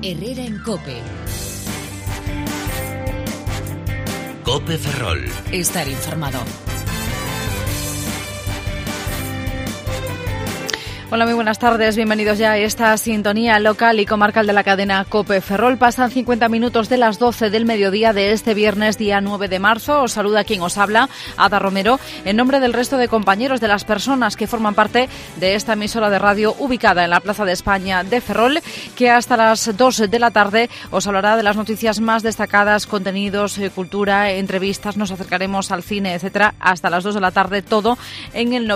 Herrera en COPE. COPE Ferrol. Estar informado. Hola, muy buenas tardes. Bienvenidos ya a esta sintonía local y comarcal de la cadena COPE Ferrol. Pasan 50 minutos de las 12 del mediodía de este viernes, día 9 de marzo. Os saluda quien os habla, Ada Romero, en nombre del resto de compañeros, de las personas que forman parte de esta emisora de radio ubicada en la Plaza de España de Ferrol, que hasta las 2 de la tarde os hablará de las noticias más destacadas, contenidos, cultura, entrevistas. Nos acercaremos al cine, etcétera, hasta las 2 de la tarde, todo en el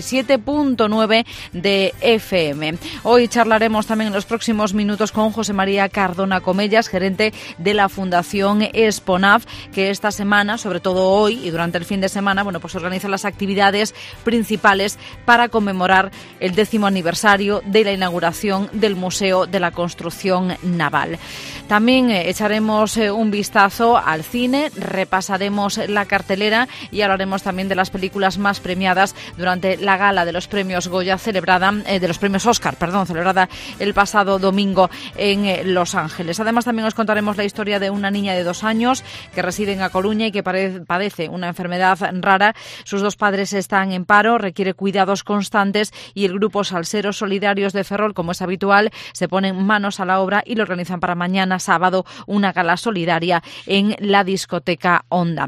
97.9 de FM. Hoy charlaremos también en los próximos minutos con José María Cardona Comellas, gerente de la Fundación Esponaf, que esta semana, sobre todo hoy y durante el fin de semana, pues organiza las actividades principales para conmemorar el 10º aniversario de la inauguración del Museo de la Construcción Naval. También echaremos un vistazo al cine, repasaremos la cartelera y hablaremos también de las películas más premiadas durante la gala de los premios Goya de los premios Oscar, celebrada el pasado domingo en Los Ángeles. Además, también os contaremos la historia de una niña de 2 años que reside en A Coruña y que padece una enfermedad rara. Sus 2 padres están en paro, requiere cuidados constantes y el grupo Salseros Solidarios de Ferrol, como es habitual, se ponen manos a la obra y lo organizan para mañana sábado una gala solidaria en la discoteca Onda.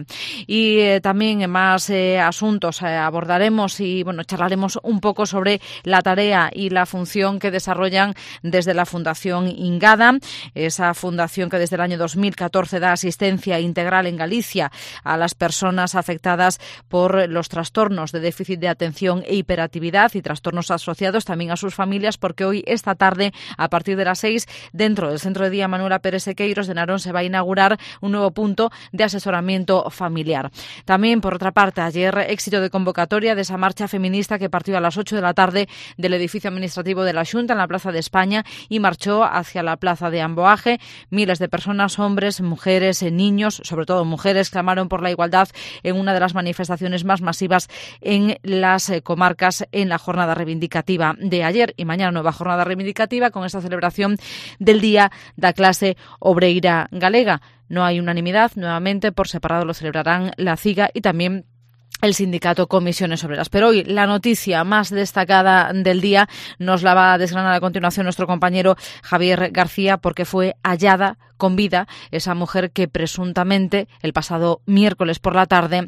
Y también más asuntos abordaremos y charlaremos un poco sobre la tarea y la función que desarrollan desde la Fundación Ingada, esa fundación que desde el año 2014 da asistencia integral en Galicia a las personas afectadas por los trastornos de déficit de atención e hiperactividad y trastornos asociados, también a sus familias, porque hoy, esta tarde, a partir de las 6, dentro del Centro de Día Manuela Pérez Sequeiros de Narón, se va a inaugurar un nuevo punto de asesoramiento familiar. También, por otra parte, ayer éxito de convocatoria de esa marcha feminista que partió a las 8 de la tarde del edificio administrativo de la Xunta en la Plaza de España y marchó hacia la Plaza de Amboaje. Miles de personas, hombres, mujeres, niños, sobre todo mujeres, clamaron por la igualdad en una de las manifestaciones más masivas en las comarcas en la jornada reivindicativa de ayer. Y mañana nueva jornada reivindicativa con esta celebración del Día da Clase Obreira Galega. No hay unanimidad, nuevamente por separado lo celebrarán la CIGA y también el sindicato Comisiones Obreras. Pero hoy la noticia más destacada del día nos la va a desgranar a continuación nuestro compañero Javier García, porque fue hallada con vida esa mujer que presuntamente el pasado miércoles por la tarde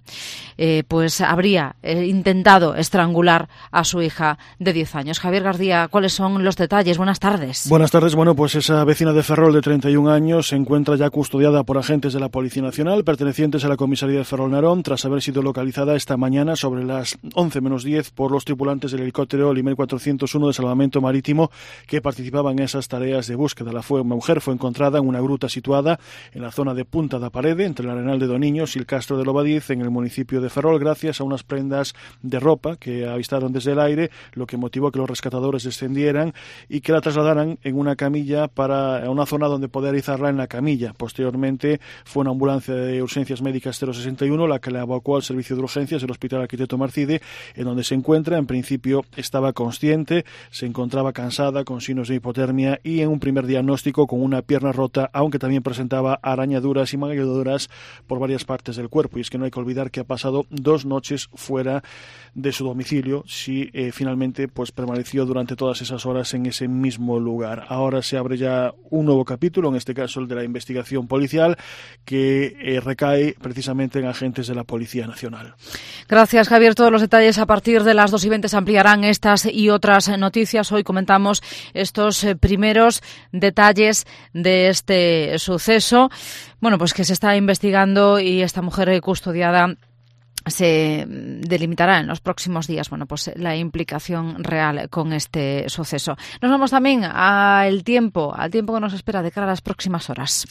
habría intentado estrangular a su hija de 10 años. Javier García, ¿cuáles son los detalles? Buenas tardes. Buenas tardes. Esa vecina de Ferrol de 31 años se encuentra ya custodiada por agentes de la Policía Nacional pertenecientes a la comisaría de Ferrol Narón tras haber sido localizada esta mañana sobre las 11 menos 10 por los tripulantes del helicóptero Limer 401 de salvamento marítimo que participaban en esas tareas de búsqueda. La mujer fue encontrada en una gruta situada en la zona de Punta da Parede, entre el Arenal de Doniños y el Castro de Lobadiz, en el municipio de Ferrol, gracias a unas prendas de ropa que avistaron desde el aire, lo que motivó que los rescatadores descendieran y que la trasladaran en una camilla para una zona donde poder izarla en la camilla. Posteriormente fue una ambulancia de urgencias médicas 061 la que la evacuó al servicio de urgencias del Hospital Arquitecto Marcide, en donde se encuentra. En principio estaba consciente, se encontraba cansada, con signos de hipotermia y en un primer diagnóstico con una pierna rota, aunque también presentaba arañaduras y magulladuras por varias partes del cuerpo. Y es que no hay que olvidar que ha pasado 2 noches fuera de su domicilio, si finalmente permaneció durante todas esas horas en ese mismo lugar. Ahora se abre ya un nuevo capítulo, en este caso el de la investigación policial, que recae precisamente en agentes de la Policía Nacional. Gracias, Javier. Todos los detalles a partir de las 2:20 se ampliarán estas y otras noticias. Hoy comentamos estos primeros detalles de este suceso, que se está investigando y esta mujer custodiada se delimitará en los próximos días, la implicación real con este suceso. Nos vamos también al tiempo que nos espera de cara a las próximas horas.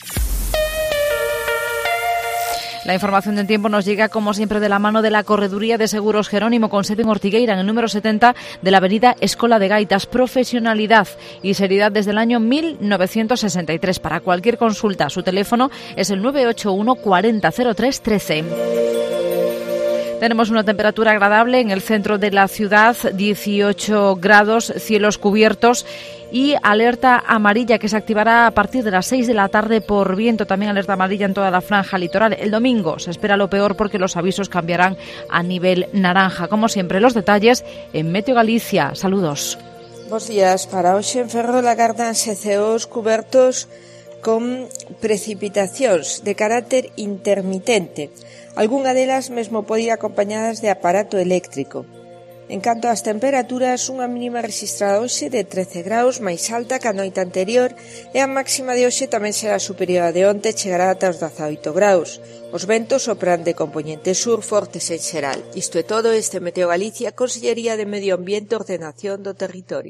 La información del tiempo nos llega, como siempre, de la mano de la Correduría de Seguros Jerónimo, con sede en Ortigueira, en el número 70 de la avenida Escola de Gaitas. Profesionalidad y seriedad desde el año 1963. Para cualquier consulta, su teléfono es el 981 40 03 13. Tenemos una temperatura agradable en el centro de la ciudad, 18 grados, cielos cubiertos y alerta amarilla que se activará a partir de las 6 de la tarde por viento. También alerta amarilla en toda la franja litoral. El domingo se espera lo peor porque los avisos cambiarán a nivel naranja. Como siempre, los detalles en Meteo Galicia. Saludos. Bos días. Para hoxe en Ferrol agárdanse ceos cubertos con precipitacións de carácter intermitente. Algunha delas mesmo podía acompañadas de aparato eléctrico. En canto ás temperaturas, unha mínima rexistrada hoxe de 13 graus, máis alta que a noite anterior, e a máxima de hoxe tamén será superior a de onte, chegará ata os 18 graus. Os ventos sopran de compoñente sur fortes en xeral. Isto é todo, este Meteo Galicia, Consellería de Medio Ambiente e Ordenación do Territorio.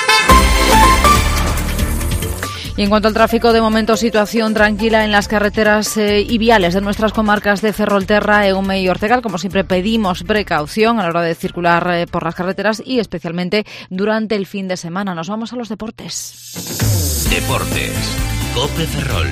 Y en cuanto al tráfico, de momento situación tranquila en las carreteras y viales de nuestras comarcas de Ferrolterra, Eume y Ortegal. Como siempre, pedimos precaución a la hora de circular por las carreteras y especialmente durante el fin de semana. Nos vamos a los deportes. Deportes. COPE Ferrol.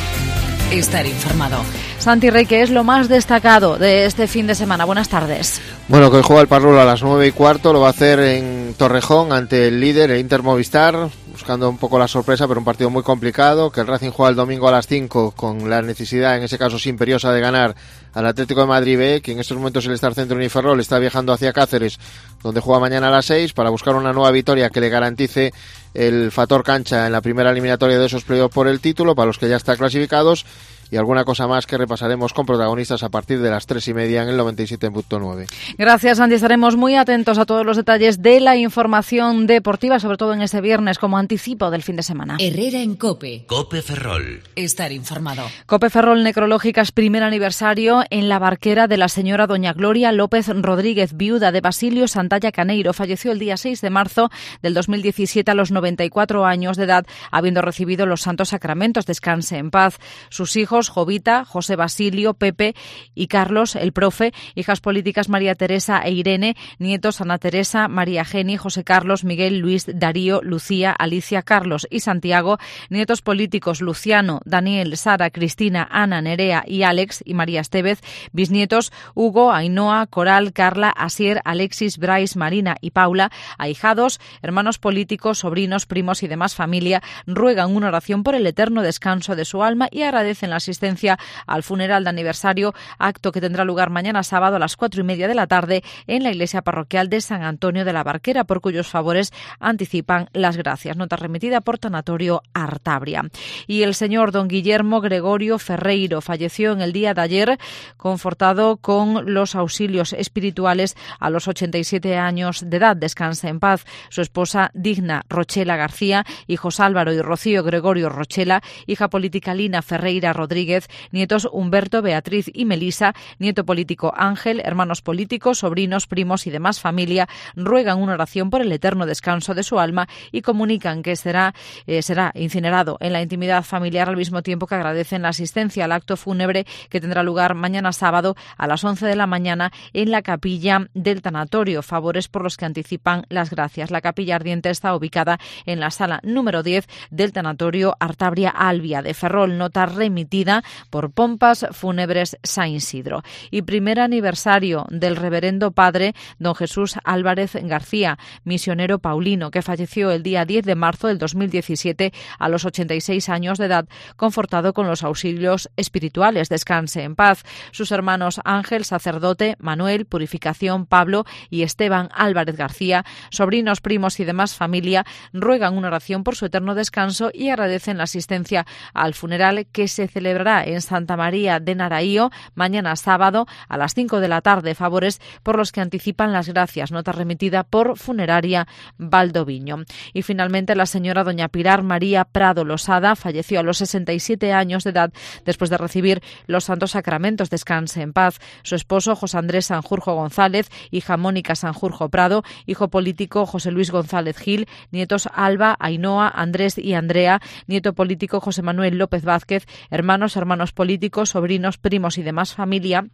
Estar informado. Santi Rey, ¿qué es lo más destacado de este fin de semana? Buenas tardes. Bueno, que hoy juega el Parrulo a las 9:15, lo va a hacer en Torrejón ante el líder, el Inter Movistar, buscando un poco la sorpresa, pero un partido muy complicado, que el Racing juega el domingo a las 5 con la necesidad, en ese caso sí imperiosa, de ganar al Atlético de Madrid B, que en estos momentos el Star Centro Uniferrol está viajando hacia Cáceres, donde juega mañana a las 6, para buscar una nueva victoria que le garantice el factor cancha en la primera eliminatoria de esos playoffs por el título, para los que ya están clasificados, y alguna cosa más que repasaremos con protagonistas a partir de las 3:30 en el 97.9. Gracias, Andy. Estaremos muy atentos a todos los detalles de la información deportiva, sobre todo en este viernes, como anticipo del fin de semana. Herrera en COPE. COPE Ferrol. Estar informado. COPE Ferrol Necrológicas, primer aniversario en la barquera de la señora doña Gloria López Rodríguez, viuda de Basilio Santalla Caneiro. Falleció el día 6 de marzo del 2017 a los 94 años de edad, habiendo recibido los santos sacramentos. Descanse en paz. Sus hijos, Jovita, José Basilio, Pepe y Carlos, el profe, hijas políticas María Teresa e Irene, nietos Ana Teresa, María Geni, José Carlos, Miguel, Luis, Darío, Lucía, Alicia, Carlos y Santiago, nietos políticos Luciano, Daniel, Sara, Cristina, Ana, Nerea y Alex y María Estevez, bisnietos Hugo, Ainhoa, Coral, Carla, Asier, Alexis, Brais, Marina y Paula, ahijados, hermanos políticos, sobrinos, primos y demás familia, ruegan una oración por el eterno descanso de su alma y agradecen la asistencia al funeral de aniversario, acto que tendrá lugar mañana sábado a las 4:30 de la tarde en la iglesia parroquial de San Antonio de la Barquera, por cuyos favores anticipan las gracias. Nota remitida por Tanatorio Artabria. Y el señor don Guillermo Gregorio Ferreiro falleció en el día de ayer, confortado con los auxilios espirituales a los 87 años de edad. Descanse en paz. Su esposa Digna Rochela García, hijos Álvaro y Rocío Gregorio Rochela, hija política Lina Ferreira Rodríguez, nietos Humberto, Beatriz y Melisa, nieto político Ángel, hermanos políticos, sobrinos, primos y demás familia, ruegan una oración por el eterno descanso de su alma y comunican que será incinerado en la intimidad familiar, al mismo tiempo que agradecen la asistencia al acto fúnebre que tendrá lugar mañana sábado a las 11 de la mañana en la capilla del tanatorio, favores por los que anticipan las gracias. La capilla ardiente está ubicada en la sala número 10 del tanatorio Artabria Albia de Ferrol. Nota remitida por Pompas Fúnebres San Isidro. Y primer aniversario del reverendo padre don Jesús Álvarez García, misionero paulino, que falleció el día 10 de marzo del 2017 a los 86 años de edad, confortado con los auxilios espirituales. Descanse en paz. Sus hermanos Ángel, sacerdote, Manuel, Purificación, Pablo y Esteban Álvarez García, sobrinos, primos y demás familia, ruegan una oración por su eterno descanso y agradecen la asistencia al funeral que se celebrará en Santa María de Naraío mañana sábado a las 5 de la tarde, favores por los que anticipan las gracias. Nota remitida por Funeraria Valdoviño. Y finalmente la señora doña Pilar María Prado Losada falleció a los 67 años de edad después de recibir los santos sacramentos. Descanse en paz. Su esposo José Andrés Sanjurjo González, hija Mónica Sanjurjo Prado, hijo político José Luis González Gil, nietos Alba, Ainhoa, Andrés y Andrea, nieto político José Manuel López Vázquez, hermanos políticos, sobrinos, primos y demás familia,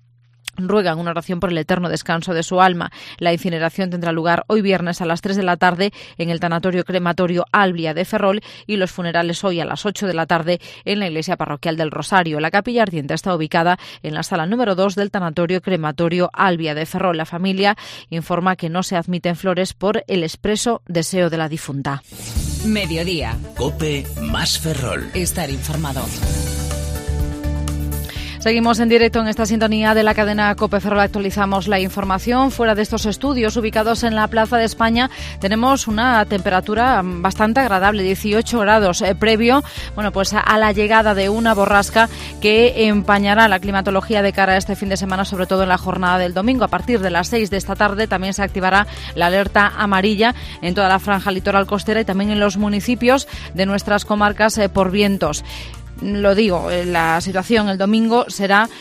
ruegan una oración por el eterno descanso de su alma. La incineración tendrá lugar hoy viernes a las 3 de la tarde en el tanatorio crematorio Albia de Ferrol y los funerales hoy a las 8 de la tarde en la iglesia parroquial del Rosario. La capilla ardiente está ubicada en la sala número 2 del tanatorio crematorio Albia de Ferrol. La familia informa que no se admiten flores por el expreso deseo de la difunta. Mediodía. COPE más Ferrol. Estar informado. Seguimos en directo en esta sintonía de la cadena COPE Ferrol. Actualizamos la información. Fuera de estos estudios ubicados en la Plaza de España tenemos una temperatura bastante agradable, 18 grados, previo pues a la llegada de una borrasca que empañará la climatología de cara a este fin de semana, sobre todo en la jornada del domingo. A partir de las 6 de esta tarde también se activará la alerta amarilla en toda la franja litoral costera y también en los municipios de nuestras comarcas por vientos. Lo digo, la situación el domingo será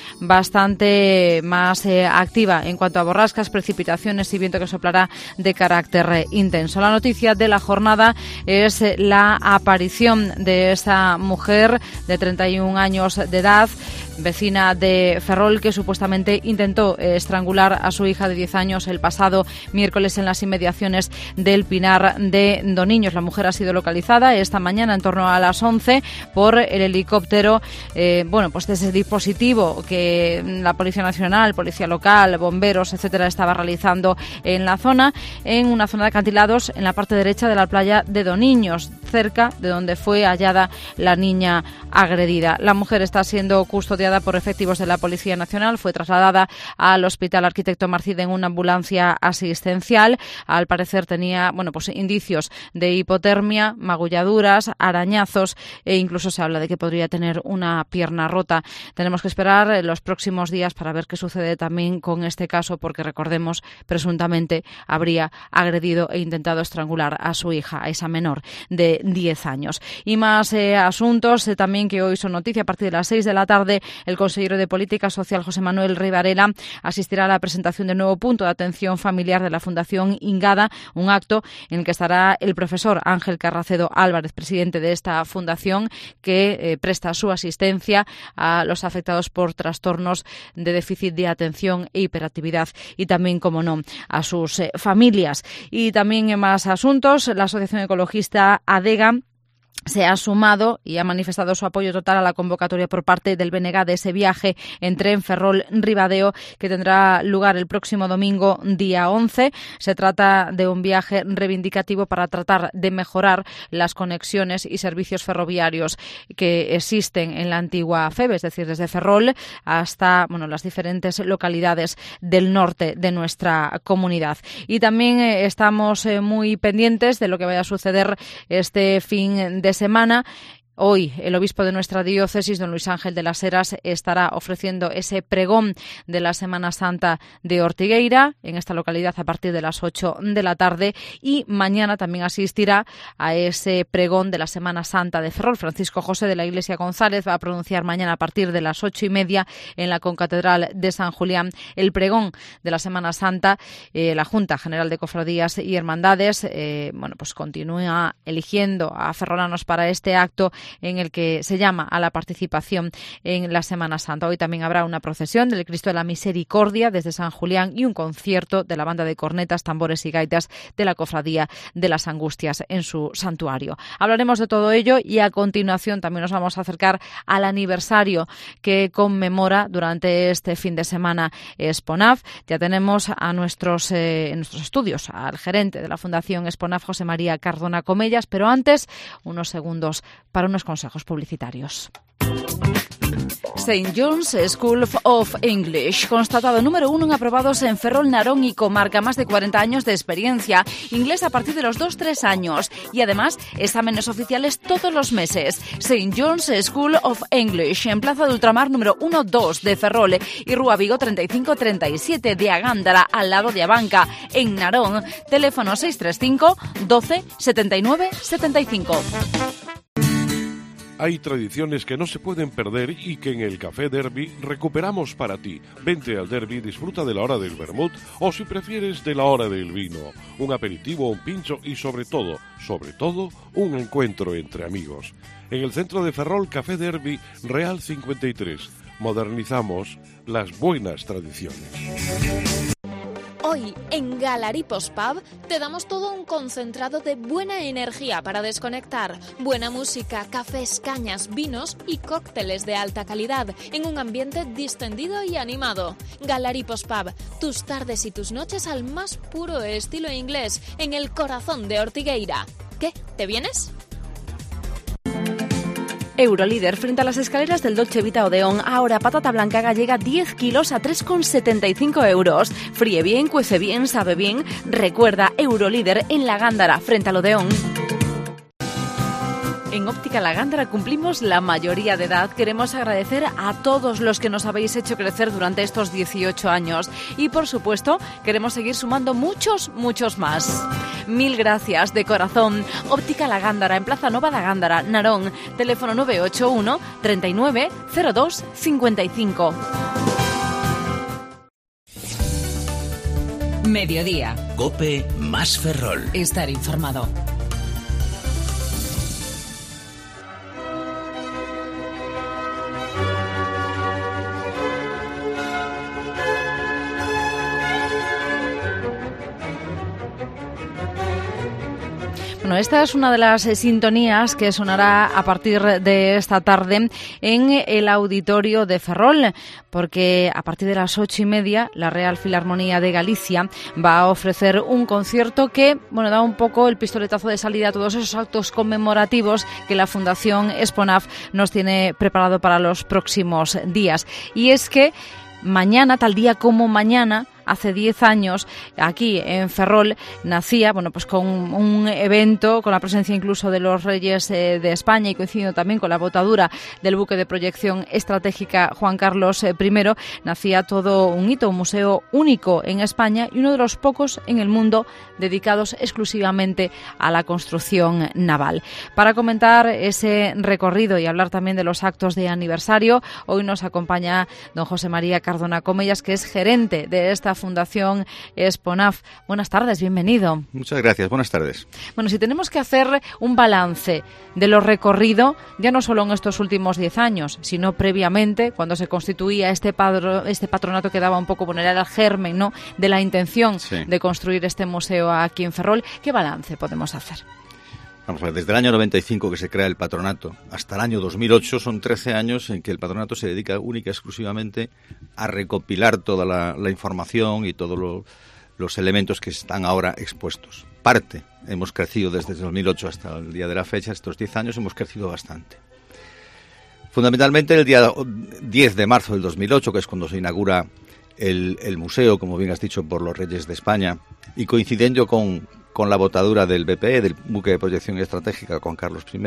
bastante más activa en cuanto a borrascas, precipitaciones y viento que soplará de carácter intenso. La noticia de la jornada es la aparición de esta mujer de 31 años de edad, vecina de Ferrol, que supuestamente intentó estrangular a su hija de 10 años el pasado miércoles en las inmediaciones del Pinar de Doniños. La mujer ha sido localizada esta mañana en torno a las 11 por el helicóptero, de ese dispositivo que la Policía Nacional, Policía Local, bomberos, etcétera, estaba realizando en la zona, en una zona de acantilados en la parte derecha de la playa de Doniños, cerca de donde fue hallada la niña agredida. La mujer está siendo custodiada por efectivos de la Policía Nacional. Fue trasladada al Hospital Arquitecto Marcide en una ambulancia asistencial. Al parecer tenía indicios de hipotermia, magulladuras, arañazos e incluso se habla de que podría tener una pierna rota. Tenemos que esperar los próximos días para ver qué sucede también con este caso, porque recordemos, presuntamente habría agredido e intentado estrangular a su hija, a esa menor de 10 años. Y más asuntos también que hoy son noticia. A partir de las 6 de la tarde, el consejero de Política Social, José Manuel Rey Varela, asistirá a la presentación del nuevo punto de atención familiar de la Fundación Ingada, un acto en el que estará el profesor Ángel Carracedo Álvarez, presidente de esta fundación, que presta su asistencia a los afectados por trastornos de déficit de atención e hiperactividad y también, como no, a sus familias. Y también en más asuntos, la Asociación Ecologista ADEGA se ha sumado y ha manifestado su apoyo total a la convocatoria por parte del BNG de ese viaje en tren Ferrol-Ribadeo que tendrá lugar el próximo domingo, día 11. Se trata de un viaje reivindicativo para tratar de mejorar las conexiones y servicios ferroviarios que existen en la antigua FEB, es decir, desde Ferrol hasta las diferentes localidades del norte de nuestra comunidad. Y también estamos muy pendientes de lo que vaya a suceder este fin de semana. Hoy el obispo de nuestra diócesis, don Luis Ángel de las Heras, estará ofreciendo ese pregón de la Semana Santa de Ortigueira en esta localidad a partir de las 8 de la tarde y mañana también asistirá a ese pregón de la Semana Santa de Ferrol. Francisco José de la Iglesia González va a pronunciar mañana a partir de las 8:30 en la Concatedral de San Julián el pregón de la Semana Santa. La Junta General de Cofradías y Hermandades continúa eligiendo a ferrolanos para este acto en el que se llama a la participación en la Semana Santa. Hoy también habrá una procesión del Cristo de la Misericordia desde San Julián y un concierto de la banda de cornetas, tambores y gaitas de la Cofradía de las Angustias en su santuario. Hablaremos de todo ello y a continuación también nos vamos a acercar al aniversario que conmemora durante este fin de semana Esponaf. Ya tenemos a nuestros estudios al gerente de la Fundación Esponaf, José María Cardona Comellas, pero antes unos segundos para unos consejos publicitarios. St. John's School of English, constatado número 1 en aprobados en Ferrol, Narón y comarca, más de 40 años de experiencia, inglés a partir de los 2-3 años y además exámenes oficiales todos los meses. St. John's School of English, en Plaza de Ultramar número 1-2 de Ferrol y Rúa Vigo 35-37 de Agándara, al lado de Abanca, en Narón. Teléfono 635 12 79 75. Hay tradiciones que no se pueden perder y que en el Café Derby recuperamos para ti. Vente al Derby y disfruta de la hora del vermut o, si prefieres, de la hora del vino. Un aperitivo, un pincho y sobre todo, un encuentro entre amigos. En el centro de Ferrol, Café Derby Real 53. modernizamos las buenas tradiciones. Hoy, en Galaripos Pub, te damos todo un concentrado de buena energía para desconectar. Buena música, cafés, cañas, vinos y cócteles de alta calidad, en un ambiente distendido y animado. Galaripos Pub, tus tardes y tus noches al más puro estilo inglés, en el corazón de Ortigueira. ¿Qué? ¿Te vienes? Eurolíder, frente a las escaleras del Dolce Vita Odeón, ahora patata blanca gallega 10 kilos a 3,75 euros. Fríe bien, cuece bien, sabe bien. Recuerda, Eurolíder en la Gándara, frente al Odeón. En Óptica La Gándara cumplimos la mayoría de edad. Queremos agradecer a todos los que nos habéis hecho crecer durante estos 18 años. Y, por supuesto, queremos seguir sumando muchos más. Mil gracias de corazón. Óptica La Gándara, en Plaza Nova da Gándara, Narón. Teléfono 981 39 02 55. Mediodía. COPE más Ferrol. Estar informado. Bueno, esta es una de las sintonías que sonará a partir de esta tarde en el auditorio de Ferrol, porque a partir de las 8:30 la Real Filarmonía de Galicia va a ofrecer un concierto que, bueno, da un poco el pistoletazo de salida a todos esos actos conmemorativos que la Fundación Esponaf nos tiene preparado para los próximos días. Y es que mañana, tal día como mañana, hace 10 años, aquí en Ferrol, nacía, bueno, pues con un evento, con la presencia incluso de los reyes de España y coincidiendo también con la botadura del buque de proyección estratégica Juan Carlos I, nacía todo un hito, un museo único en España y uno de los pocos en el mundo dedicados exclusivamente a la construcción naval. Para comentar ese recorrido y hablar también de los actos de aniversario, hoy nos acompaña don José María Cardona Comellas, que es gerente de esta Fundación Esponaf. Buenas tardes, bienvenido. Muchas gracias, buenas tardes. Bueno, si tenemos que hacer un balance de lo recorrido, ya no solo en estos últimos 10 años, sino previamente, cuando se constituía este patronato que daba un poco, bueno, era el germen, ¿no?, de la intención de construir este museo aquí en Ferrol, ¿qué balance podemos hacer? Vamos a ver, desde el año 95 que se crea el patronato hasta el año 2008 son 13 años en que el patronato se dedica única y exclusivamente a recopilar toda la información y todos los elementos que están ahora expuestos. Hemos crecido desde el 2008 hasta el día de la fecha, estos 10 años hemos crecido bastante. Fundamentalmente el día 10 de marzo del 2008, que es cuando se inaugura el museo, como bien has dicho, por los reyes de España, y coincidiendo con la botadura del BPE, del buque de proyección estratégica Juan Carlos I,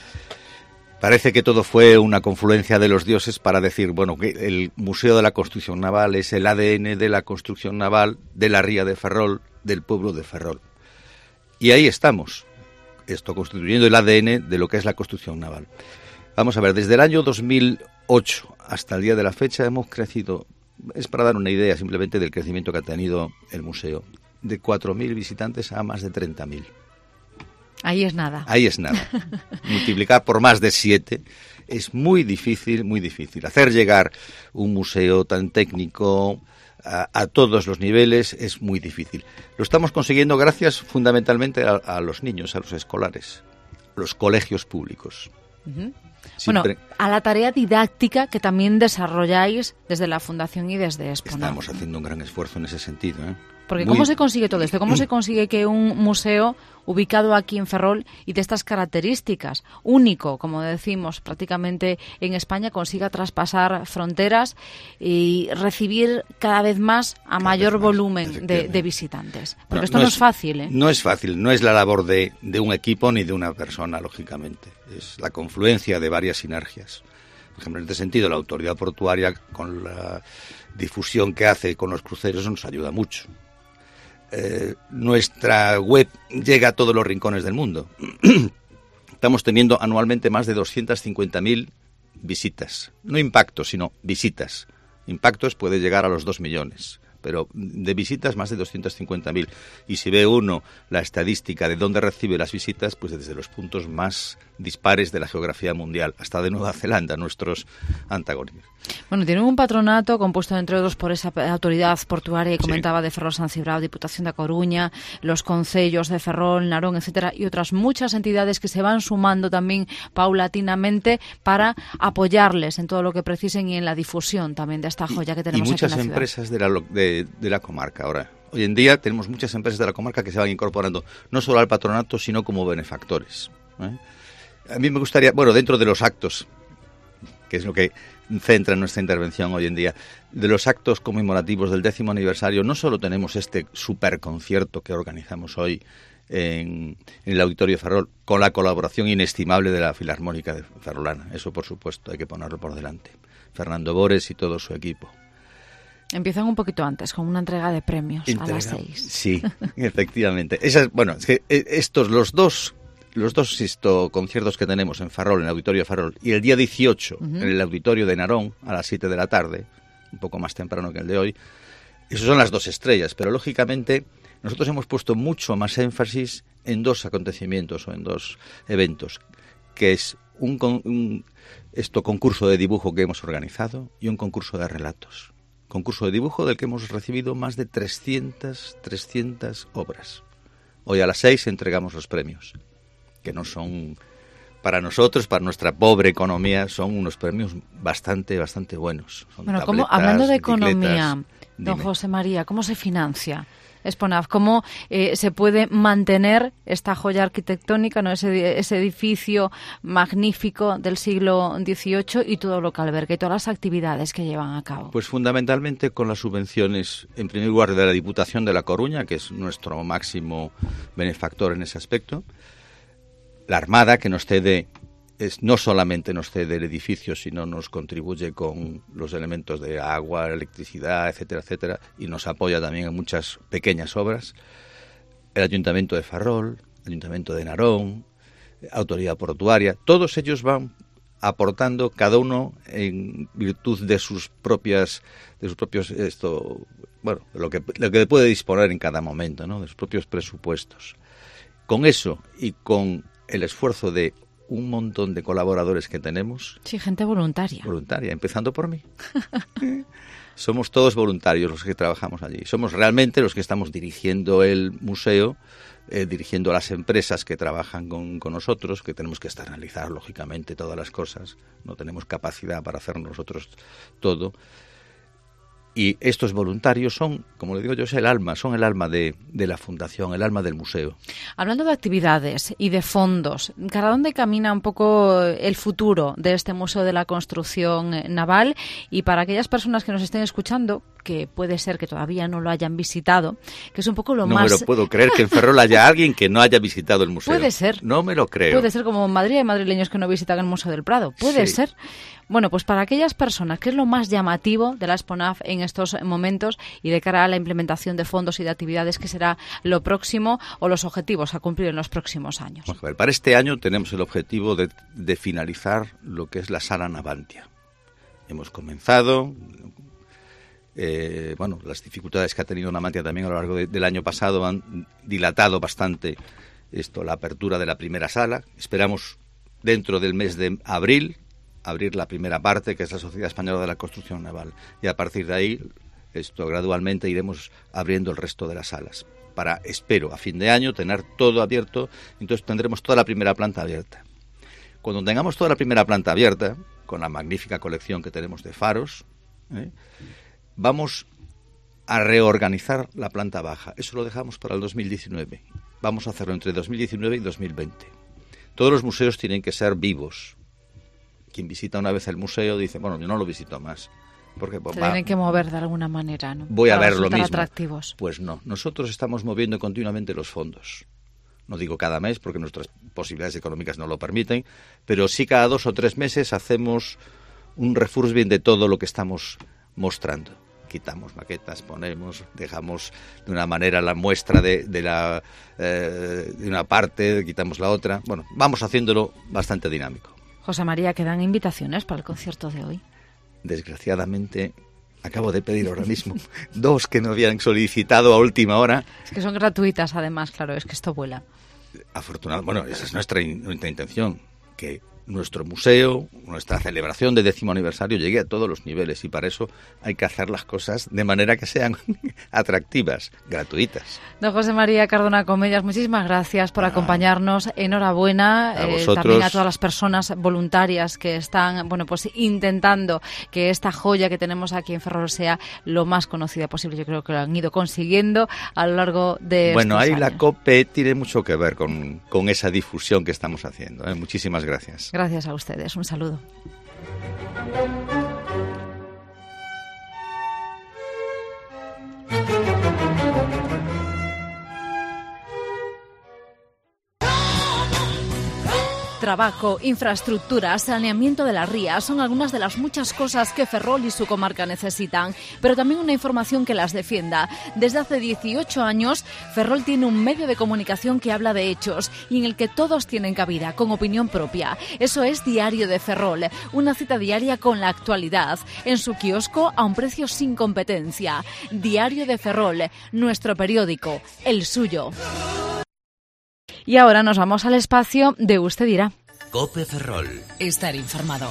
parece que todo fue una confluencia de los dioses para decir, bueno, que el Museo de la Construcción Naval es el ADN de la construcción naval de la ría de Ferrol, del pueblo de Ferrol. Y ahí estamos, constituyendo el ADN de lo que es la construcción naval. Vamos a ver, desde el año 2008 hasta el día de la fecha hemos crecido, es para dar una idea simplemente del crecimiento que ha tenido el museo, de 4.000 visitantes a más de 30.000. Ahí es nada. Ahí es nada. Multiplicar por más de 7 es muy difícil, muy difícil. Hacer llegar un museo tan técnico a todos los niveles es muy difícil. Lo estamos consiguiendo gracias fundamentalmente a los niños, a los escolares, los colegios públicos. Uh-huh. Bueno, a la tarea didáctica que también desarrolláis desde la Fundación y desde Esponaf. Estamos haciendo un gran esfuerzo en ese sentido, ¿eh? Porque ¿cómo se consigue todo esto? ¿Cómo se consigue que un museo ubicado aquí en Ferrol y de estas características, único, como decimos, prácticamente en España, consiga traspasar fronteras y recibir cada vez más a mayor volumen de visitantes? Porque esto no es fácil, ¿eh? No es fácil, no es la labor de un equipo ni de una persona, lógicamente. Es la confluencia de varias sinergias. Por ejemplo, en este sentido, la autoridad portuaria, con la difusión que hace con los cruceros, nos ayuda mucho. Nuestra web llega a todos los rincones del mundo. Estamos teniendo anualmente más de 250.000 visitas. No impactos, sino visitas. Impactos puede llegar a los 2 millones, pero de visitas más de 250.000. Y si ve uno la estadística de dónde recibe las visitas, pues desde los puntos más dispares de la geografía mundial, hasta de Nueva Zelanda, nuestros antagónicos. Bueno, tienen un patronato compuesto, entre otros, por esa autoridad portuaria que comentaba de Ferrol San Cibrao, Diputación da Coruña, los concellos de Ferrol, Narón, etcétera, y otras muchas entidades que se van sumando también paulatinamente para apoyarles en todo lo que precisen y en la difusión también de esta joya que tenemos aquí en la ciudad. Y muchas empresas de la comarca ahora. Hoy en día tenemos muchas empresas de la comarca que se van incorporando no solo al patronato, sino como benefactores. A mí me gustaría, dentro de los actos, que es lo que centra nuestra intervención hoy en día, de los actos conmemorativos del 10º aniversario, no solo tenemos este superconcierto que organizamos hoy en el Auditorio de Ferrol, con la colaboración inestimable de la Filarmónica de Ferrolana. Eso, por supuesto, hay que ponerlo por delante. Fernando Bores y todo su equipo. Empiezan un poquito antes, con una entrega de premios a las 6. Sí, efectivamente. Los dos conciertos que tenemos en Ferrol, en el Auditorio de Ferrol, y el día 18 en el Auditorio de Narón, a las 7 de la tarde, un poco más temprano que el de hoy, esos son las dos estrellas, pero lógicamente nosotros hemos puesto mucho más énfasis en dos acontecimientos o en dos eventos, que es un concurso de dibujo que hemos organizado y un concurso de relatos. Concurso de dibujo del que hemos recibido más de 300 obras. Hoy a las 6 entregamos los premios, que no son, para nosotros, para nuestra pobre economía, son unos premios bastante buenos. Son tabletas, hablando de economía, don dime. José María, ¿cómo se financia Exponaf? ¿Cómo se puede mantener esta joya arquitectónica, ¿no? ese edificio magnífico del siglo XVIII y todo lo que alberga y todas las actividades que llevan a cabo? Pues fundamentalmente con las subvenciones, en primer lugar, de la Diputación de La Coruña, que es nuestro máximo benefactor en ese aspecto. La Armada, que nos cede, no solamente nos cede el edificio, sino nos contribuye con los elementos de agua, electricidad, etcétera, y nos apoya también en muchas pequeñas obras. El Ayuntamiento de Ferrol, Ayuntamiento de Narón, Autoridad Portuaria, todos ellos van aportando, cada uno en virtud de lo que puede disponer en cada momento, ¿no? De sus propios presupuestos. Con eso y con el esfuerzo de un montón de colaboradores que tenemos. Sí, gente voluntaria. Voluntaria, empezando por mí. Somos todos voluntarios los que trabajamos allí. Somos realmente los que estamos dirigiendo el museo, dirigiendo las empresas que trabajan con nosotros, que tenemos que externalizar, lógicamente, todas las cosas. No tenemos capacidad para hacer nosotros todo. Y estos voluntarios son, como le digo yo, son el alma de la fundación, el alma del museo. Hablando de actividades y de fondos, ¿para dónde camina un poco el futuro de este Museo de la Construcción Naval? Y para aquellas personas que nos estén escuchando, que puede ser que todavía no lo hayan visitado, que es un poco lo más... No me lo puedo creer que en Ferrol haya alguien que no haya visitado el museo. Puede ser. No me lo creo. Puede ser, como en Madrid hay madrileños que no visitan el Museo del Prado. Puede ser. Bueno, pues para aquellas personas, ¿qué es lo más llamativo de la Exponaf en estos momentos y de cara a la implementación de fondos y de actividades, que será lo próximo o los objetivos a cumplir en los próximos años? Vamos a ver, para este año tenemos el objetivo de finalizar lo que es la Sala Navantia. Hemos comenzado... las dificultades que ha tenido Navantia también a lo largo del año pasado han dilatado bastante la apertura de la primera sala. Esperamos dentro del mes de abril abrir la primera parte, que es la Sociedad Española de la Construcción Naval, y a partir de ahí gradualmente iremos abriendo el resto de las salas para, espero, a fin de año tener todo abierto. Entonces tendremos toda la primera planta abierta. Cuando tengamos toda la primera planta abierta, con la magnífica colección que tenemos de faros, vamos a reorganizar la planta baja. Eso lo dejamos para el 2019. Vamos a hacerlo entre 2019 y 2020. Todos los museos tienen que ser vivos. Quien visita una vez el museo dice, bueno, yo no lo visito más. Porque se tienen que mover de alguna manera, ¿no? Voy a ver lo mismo. Atractivos. Pues no. Nosotros estamos moviendo continuamente los fondos. No digo cada mes, porque nuestras posibilidades económicas no lo permiten, pero sí cada 2 o 3 meses hacemos un refurbishing de todo lo que estamos mostrando. Quitamos maquetas, dejamos de una manera la muestra de una parte, quitamos la otra. Bueno, vamos haciéndolo bastante dinámico. José María, ¿quedan invitaciones para el concierto de hoy? Desgraciadamente, acabo de pedir ahora mismo 2 que no habían solicitado a última hora. Es que son gratuitas, además, claro, es que esto vuela. Afortunadamente, esa es nuestra intención, que nuestro museo, nuestra celebración de 10º aniversario llegue a todos los niveles, y para eso hay que hacer las cosas de manera que sean atractivas, gratuitas. Don José María Cardona Comellas, muchísimas gracias por acompañarnos. Enhorabuena a vosotros. También a todas las personas voluntarias que están, pues intentando que esta joya que tenemos aquí en Ferrol sea lo más conocida posible. Yo creo que lo han ido consiguiendo a lo largo de estos ahí años. La COPE tiene mucho que ver con esa difusión que estamos haciendo. Muchísimas gracias. Gracias a ustedes. Un saludo. Trabajo, infraestructura, saneamiento de las rías son algunas de las muchas cosas que Ferrol y su comarca necesitan, pero también una información que las defienda. Desde hace 18 años, Ferrol tiene un medio de comunicación que habla de hechos y en el que todos tienen cabida, con opinión propia. Eso es Diario de Ferrol, una cita diaria con la actualidad, en su kiosco a un precio sin competencia. Diario de Ferrol, nuestro periódico, el suyo. Y ahora nos vamos al espacio de Usted dirá. COPE Ferrol. Estar informado.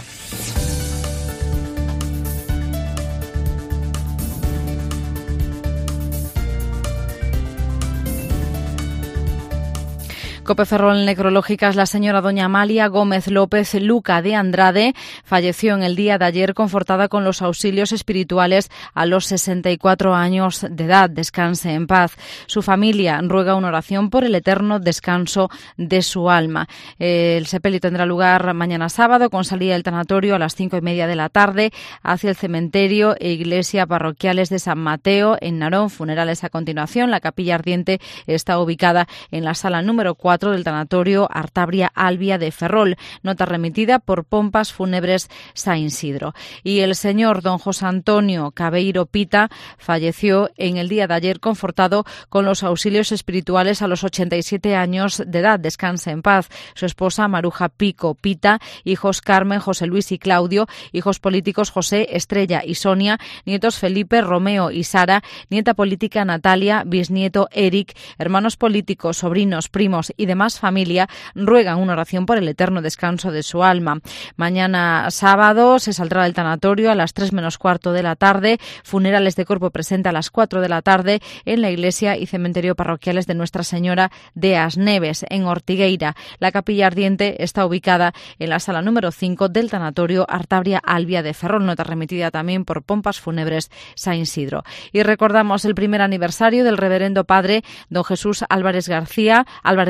COPE Ferrol Necrológicas, la señora doña Amalia Gómez López Luca de Andrade falleció en el día de ayer confortada con los auxilios espirituales a los 64 años de edad. Descanse en paz. Su familia ruega una oración por el eterno descanso de su alma. El sepelio tendrá lugar mañana sábado con salida del tanatorio a las 5:30 de la tarde hacia el cementerio e iglesia parroquiales de San Mateo en Narón. Funerales a continuación. La capilla ardiente está ubicada en la sala número 4 del tanatorio Artabria Albia de Ferrol, nota remitida por Pompas Fúnebres San Isidro. Y el señor don José Antonio Cabeiro Pita falleció en el día de ayer confortado con los auxilios espirituales a los 87 años de edad. Descanse en paz. Su esposa Maruja Pico Pita, hijos Carmen, José Luis y Claudio, hijos políticos José, Estrella y Sonia, nietos Felipe, Romeo y Sara, nieta política Natalia, bisnieto Eric, hermanos políticos, sobrinos, primos y demás familia ruegan una oración por el eterno descanso de su alma. Mañana sábado se saldrá del tanatorio a las 3 menos cuarto de la tarde. Funerales de cuerpo presente a las 4 de la tarde en la iglesia y cementerio parroquiales de Nuestra Señora de Asneves, en Ortigueira. La capilla ardiente está ubicada en la sala número 5 del tanatorio Artabria Albia de Ferrol, nota remitida también por Pompas Fúnebres San Isidro. Y recordamos el primer aniversario del reverendo padre don Jesús Álvarez García,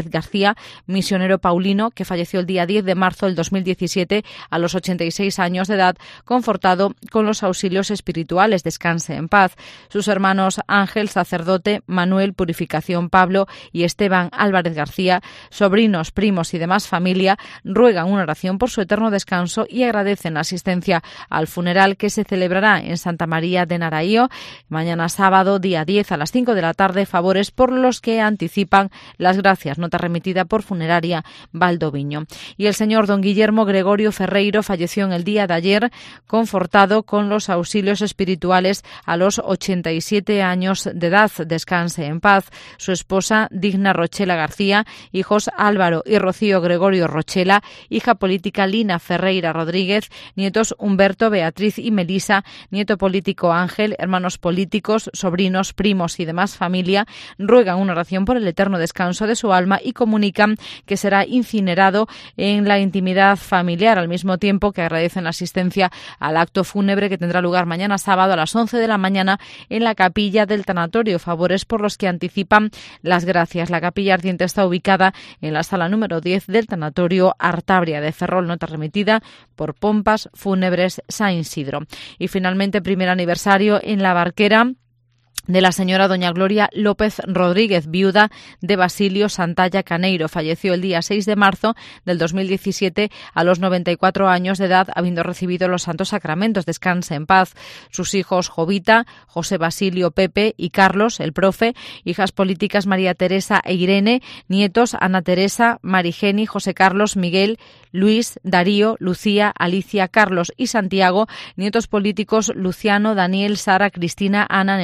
misionero paulino, que falleció el día 10 de marzo del 2017 a los 86 años de edad, confortado con los auxilios espirituales. Descanse en paz. Sus hermanos Ángel, sacerdote, Manuel, purificación, Pablo y Esteban Álvarez García, sobrinos, primos y demás familia, ruegan una oración por su eterno descanso y agradecen la asistencia al funeral que se celebrará en Santa María de Naraío mañana sábado, día 10 a las 5 de la tarde, favores por los que anticipan las gracias. Nota remitida por Funeraria Valdoviño. Y el señor don Guillermo Gregorio Ferreiro falleció en el día de ayer confortado con los auxilios espirituales a los 87 años de edad. Descanse en paz. Su esposa Digna Rochela García, hijos Álvaro y Rocío Gregorio Rochela, hija política Lina Ferreira Rodríguez, nietos Humberto, Beatriz y Melisa, nieto político Ángel, hermanos políticos, sobrinos, primos y demás familia, ruegan una oración por el eterno descanso de su alma y comunican que será incinerado en la intimidad familiar, al mismo tiempo que agradecen la asistencia al acto fúnebre que tendrá lugar mañana sábado a las 11 de la mañana en la capilla del tanatorio, favores por los que anticipan las gracias. La capilla ardiente está ubicada en la sala número 10 del tanatorio Artabria de Ferrol, nota remitida por Pompas Fúnebres San Isidro. Y finalmente, primer aniversario en La Barquera de la señora doña Gloria López Rodríguez, viuda de Basilio Santalla Caneiro. Falleció el día 6 de marzo del 2017 a los 94 años de edad, habiendo recibido los santos sacramentos. Descanse en paz. Sus hijos Jovita, José Basilio, Pepe y Carlos, el profe, hijas políticas María Teresa e Irene, nietos Ana Teresa, Marigeni, José Carlos, Miguel, Luis, Darío, Lucía, Alicia, Carlos y Santiago, nietos políticos Luciano, Daniel, Sara, Cristina, Ana, Nerea y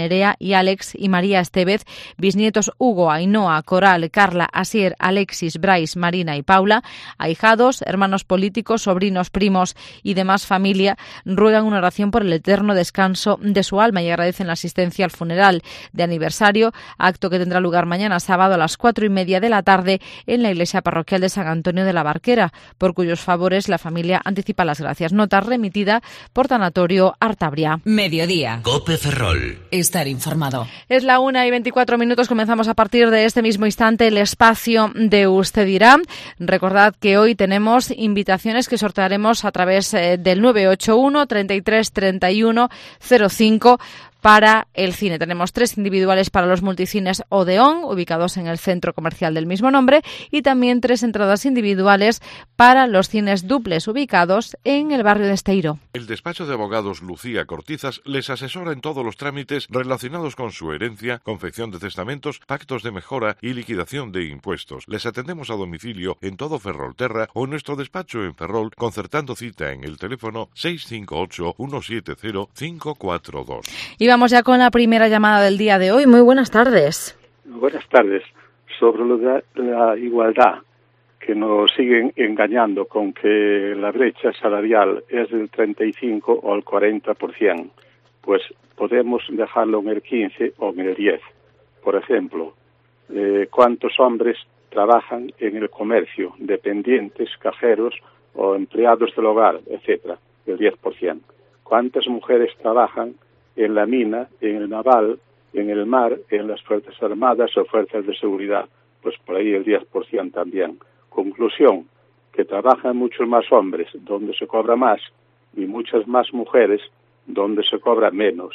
y Alex y María Estevez, bisnietos Hugo, Ainhoa, Coral, Carla, Asier, Alexis, Bryce, Marina y Paula, ahijados, hermanos políticos, sobrinos, primos y demás familia, ruegan una oración por el eterno descanso de su alma y agradecen la asistencia al funeral de aniversario, acto que tendrá lugar mañana sábado a las 4:30 de la tarde en la iglesia parroquial de San Antonio de la Barquera, por cuyos favores la familia anticipa las gracias. Nota remitida por Tanatorio Artabria. Mediodía. COPE Ferrol. Estar informado. Es la 1:24. Comenzamos a partir de este mismo instante el espacio de Usted dirá. Recordad que hoy tenemos invitaciones que sortearemos a través del 981 33 31 05 para el cine. Tenemos 3 individuales para los multicines Odeón, ubicados en el centro comercial del mismo nombre, y también 3 entradas individuales para los cines duples, ubicados en el barrio de Esteiro. El despacho de abogados Lucía Cortizas les asesora en todos los trámites relacionados con su herencia, confección de testamentos, pactos de mejora y liquidación de impuestos. Les atendemos a domicilio en todo Ferrolterra o en nuestro despacho en Ferrol, concertando cita en el teléfono 658 170 542. Y vamos ya con la primera llamada del día de hoy. Muy buenas tardes. Buenas tardes. Sobre lo de la igualdad, que nos siguen engañando con que la brecha salarial es del 35 o el 40%, pues podemos dejarlo en el 15 o en el 10. Por ejemplo, ¿cuántos hombres trabajan en el comercio, dependientes, cajeros o empleados del hogar, etcétera? El 10%. ¿Cuántas mujeres trabajan en la mina, en el naval, en el mar, en las Fuerzas Armadas o Fuerzas de Seguridad? Pues por ahí el 10% también. Conclusión, que trabajan muchos más hombres, donde se cobra más, y muchas más mujeres, donde se cobra menos.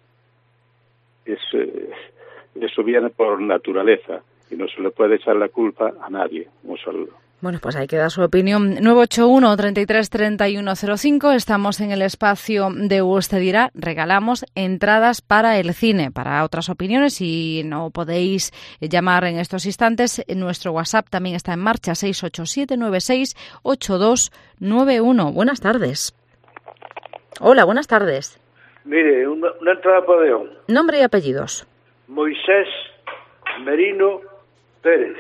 Eso viene por naturaleza y no se le puede echar la culpa a nadie. Un saludo. Bueno, pues ahí queda su opinión. 981 33 31 05. Estamos en el espacio de Usted dirá. Regalamos entradas para el cine. Para otras opiniones, si no podéis llamar en estos instantes, nuestro WhatsApp también está en marcha. 687968291. Buenas tardes. Hola, buenas tardes. Mire, una entrada para Odeón. Nombre y apellidos. Moisés Merino Pérez.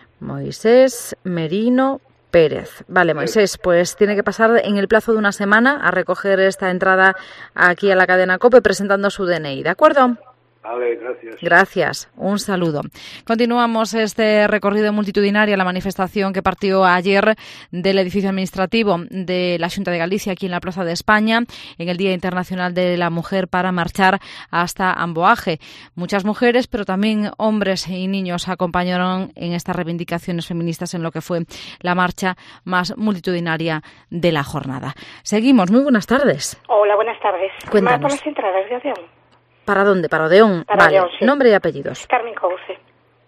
Moisés Merino Pérez. Vale, Moisés, pues tiene que pasar en el plazo de una semana a recoger esta entrada aquí a la cadena COPE presentando su DNI, ¿de acuerdo? Vale, gracias. Gracias, un saludo. Continuamos este recorrido multitudinario, la manifestación que partió ayer del edificio administrativo de la Xunta de Galicia aquí en la Plaza de España, en el Día Internacional de la Mujer, para marchar hasta Amboaje. Muchas mujeres, pero también hombres y niños acompañaron en estas reivindicaciones feministas en lo que fue la marcha más multitudinaria de la jornada. Seguimos, muy buenas tardes. Hola, buenas tardes. Cuéntanos. ¿Para las entradas de Odeón? ¿Para dónde? ¿Para Odeón? Para vale. Odeón, sí. Nombre y apellidos. Carmen Couce.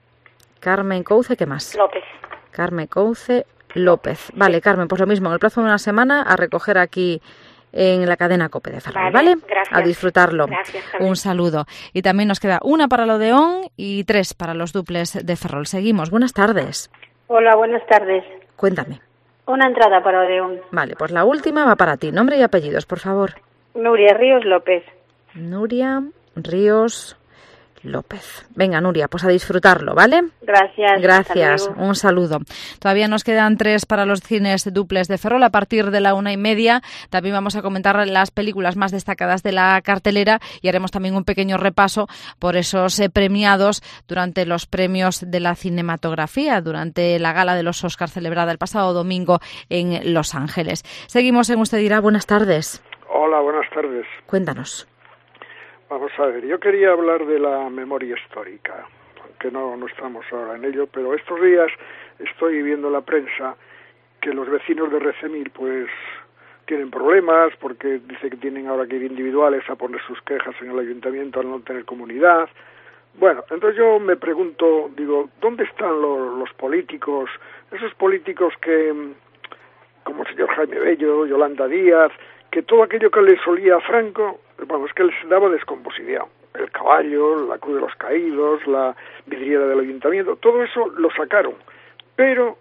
Carmen Couce, ¿qué más? López. Carmen Couce López. Vale, Carmen, pues lo mismo, en el plazo de una semana a recoger aquí en la cadena COPE de Ferrol, ¿vale? Gracias. A disfrutarlo. Gracias, Carmen. Un saludo. Y también nos queda una para el Odeón y 3 para los duples de Ferrol. Seguimos. Buenas tardes. Hola, buenas tardes. Cuéntame. Una entrada para Odeón. Vale, pues la última va para ti. Nombre y apellidos, por favor. Nuria Ríos López. Nuria Ríos López. Venga, Nuria, pues a disfrutarlo, ¿vale? Gracias. Gracias, un saludo. Todavía nos quedan 3 para los cines duples de Ferrol a partir de la 1:30. También vamos a comentar las películas más destacadas de la cartelera y haremos también un pequeño repaso por esos premiados durante los premios de la cinematografía, durante la gala de los Oscars celebrada el pasado domingo en Los Ángeles. Seguimos en Usted dirá. Buenas tardes. Hola, buenas tardes. Cuéntanos. Vamos a ver, yo quería hablar de la memoria histórica, aunque no estamos ahora en ello, pero estos días estoy viendo en la prensa que los vecinos de Recemir pues tienen problemas porque dice que tienen ahora que ir individuales a poner sus quejas en el ayuntamiento al no tener comunidad. Bueno, entonces yo me pregunto, digo, ¿dónde están los políticos, esos políticos que, como el señor Jaime Bello, Yolanda Díaz, que todo aquello que les olía a Franco, vamos, que les daba descomposición? El caballo, la cruz de los caídos, la vidriera del ayuntamiento, todo eso lo sacaron. Pero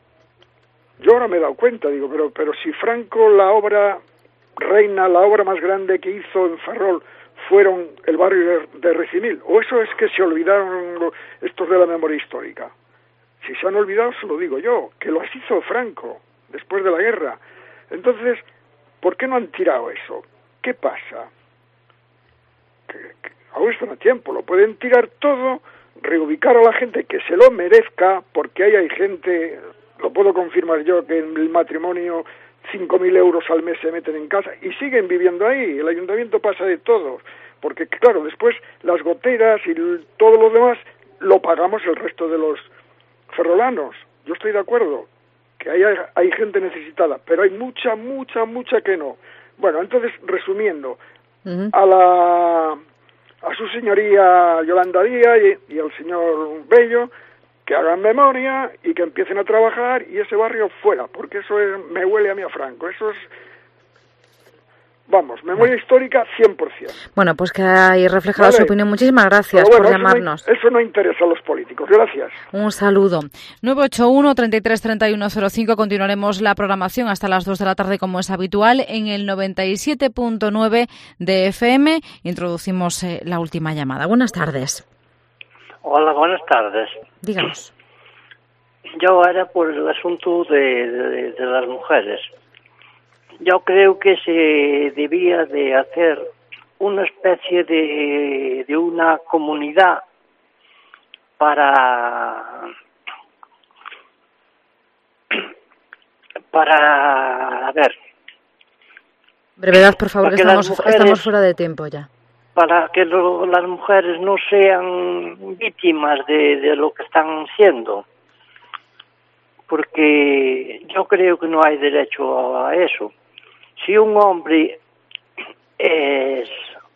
yo ahora me he dado cuenta, digo, pero si Franco, la obra reina, la obra más grande que hizo en Ferrol fueron el barrio de Recimil. ¿O eso es que se olvidaron estos de la memoria histórica? Si se han olvidado, se lo digo yo, que lo hizo Franco después de la guerra. Entonces, ¿por qué no han tirado eso? ¿Qué pasa? Que aún están a tiempo, lo pueden tirar todo, reubicar a la gente que se lo merezca, porque ahí hay gente, lo puedo confirmar yo, que en el matrimonio 5.000 euros al mes se meten en casa y siguen viviendo ahí. El ayuntamiento pasa de todos, porque claro, después las goteras y todo lo demás lo pagamos el resto de los ferrolanos. Yo estoy de acuerdo que hay gente necesitada, pero hay mucha que no. Bueno, entonces, resumiendo, a su señoría Yolanda Díaz y al señor Bello, que hagan memoria y que empiecen a trabajar, y ese barrio fuera, porque eso me huele a mí a Franco. Eso es, vamos, memoria histórica 100%. Bueno, pues que ahí reflejada su opinión. Muchísimas gracias por llamarnos. Eso no interesa a los políticos. Gracias. Un saludo. 981 33 3105. Continuaremos la programación hasta las 2 de la tarde, como es habitual, en el 97.9 de FM. Introducimos la última llamada. Buenas tardes. Hola, buenas tardes. Díganos. Yo era por el asunto de las mujeres. Yo creo que se debía de hacer una especie de una comunidad para a ver. Brevedad, por favor, que estamos fuera de tiempo ya. Para que las mujeres no sean víctimas de lo que están siendo. Porque yo creo que no hay derecho a eso. Si un hombre es...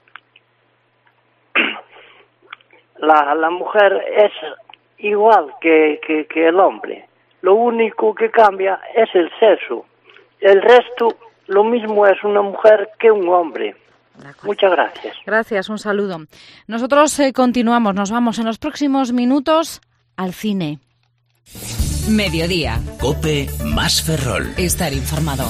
La mujer es igual que el hombre. Lo único que cambia es el sexo. El resto, lo mismo es una mujer que un hombre. Muchas gracias. Gracias, un saludo. Nosotros continuamos, nos vamos en los próximos minutos al cine. Mediodía. COPE más Ferrol. Estar informado.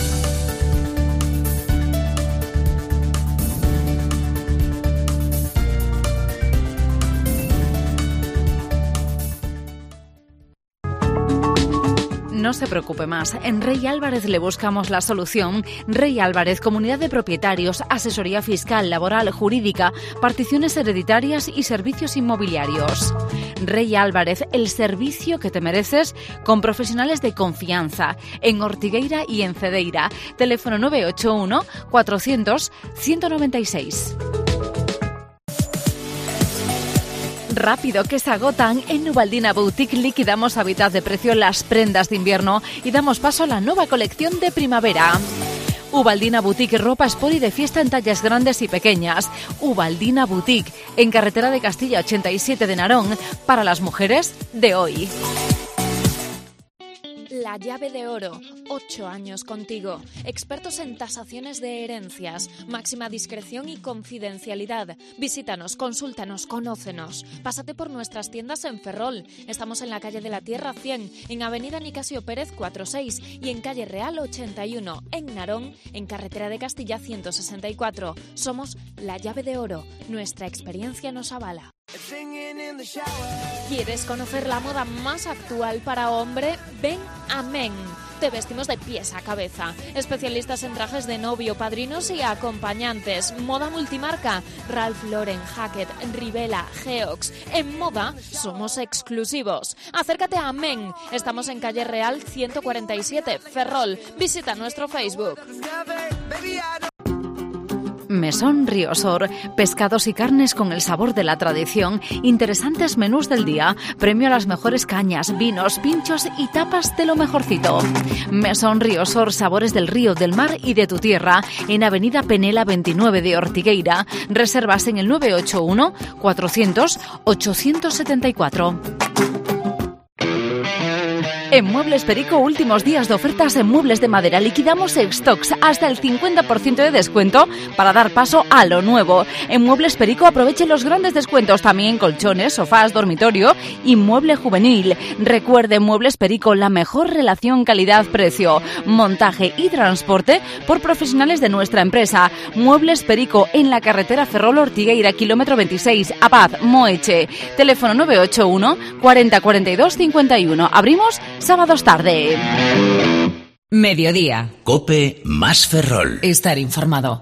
No se preocupe más, en Rey Álvarez le buscamos la solución. Rey Álvarez, comunidad de propietarios, asesoría fiscal, laboral, jurídica, particiones hereditarias y servicios inmobiliarios. Rey Álvarez, el servicio que te mereces con profesionales de confianza en Ortigueira y en Cedeira. Teléfono 981 400 196. Rápido, que se agotan. En Ubaldina Boutique liquidamos a mitad de precio las prendas de invierno y damos paso a la nueva colección de primavera. Ubaldina Boutique, ropa sport y de fiesta en tallas grandes y pequeñas. Ubaldina Boutique, en carretera de Castilla 87 de Narón, para las mujeres de hoy. La llave de oro, 8 años contigo. Expertos en tasaciones de herencias, máxima discreción y confidencialidad. Visítanos, consúltanos, conócenos. Pásate por nuestras tiendas en Ferrol. Estamos en la calle de la Tierra 100, en avenida Nicasio Pérez 46 y en calle Real 81, en Narón, en carretera de Castilla 164. Somos La Llave de Oro. Nuestra experiencia nos avala. ¿Quieres conocer la moda más actual para hombre? Ven a Men. Te vestimos de pies a cabeza. Especialistas en trajes de novio, padrinos y acompañantes. Moda multimarca. Ralph Lauren, Hackett, Rivella, Geox. En moda somos exclusivos. Acércate a Men. Estamos en calle Real 147, Ferrol. Visita nuestro Facebook. Mesón Riosor, pescados y carnes con el sabor de la tradición, interesantes menús del día, premio a las mejores cañas, vinos, pinchos y tapas de lo mejorcito. Mesón Riosor, sabores del río, del mar y de tu tierra, en avenida Penela 29 de Ortigueira. Reservas en el 981 400 874. En Muebles Perico, últimos días de ofertas en muebles de madera. Liquidamos stocks hasta el 50% de descuento para dar paso a lo nuevo. En Muebles Perico aprovechen los grandes descuentos también en colchones, sofás, dormitorio y mueble juvenil. Recuerde, Muebles Perico, la mejor relación calidad-precio. Montaje y transporte por profesionales de nuestra empresa. Muebles Perico, en la carretera Ferrol-Ortigueira, kilómetro 26, Abad, Moeche. Teléfono 981 40 42 51. Abrimos sábados tarde. Mediodía. COPE más Ferrol. Estar informado.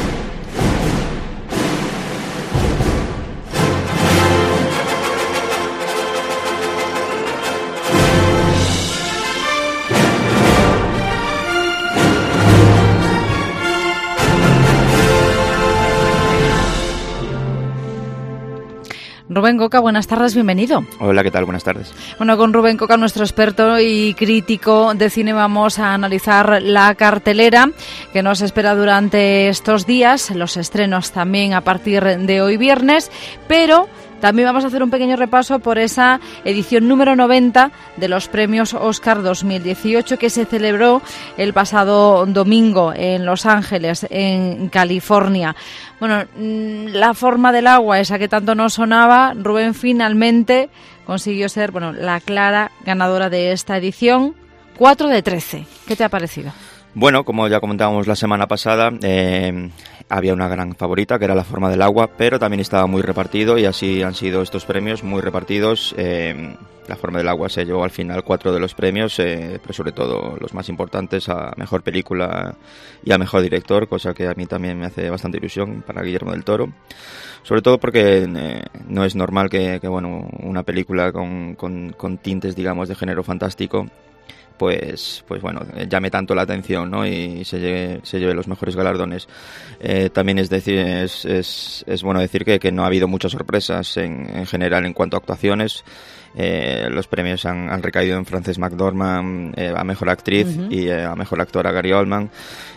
Rubén Coca, buenas tardes, bienvenido. Hola, ¿qué tal? Buenas tardes. Bueno, con Rubén Coca, nuestro experto y crítico de cine, vamos a analizar la cartelera que nos espera durante estos días, los estrenos también a partir de hoy viernes, pero también vamos a hacer un pequeño repaso por esa edición número 90 de los premios Oscar 2018 que se celebró el pasado domingo en Los Ángeles, en California. Bueno, La forma del agua, esa que tanto nos sonaba, Rubén finalmente consiguió ser, la clara ganadora de esta edición, 4 de 13. ¿Qué te ha parecido? Bueno, como ya comentábamos la semana pasada, había una gran favorita que era La forma del agua, pero también estaba muy repartido y así han sido estos premios muy repartidos. La forma del agua se llevó al final 4 de los premios, pero sobre todo los más importantes a Mejor Película y a Mejor Director, cosa que a mí también me hace bastante ilusión para Guillermo del Toro. Sobre todo porque no es normal que una película con tintes, digamos, de género fantástico pues llame tanto la atención, ¿no? Y se lleve los mejores galardones. También es bueno decir que no ha habido muchas sorpresas en general en cuanto a actuaciones. Los premios han recaído en Frances McDormand a Mejor Actriz y a Mejor Actor a Gary Oldman.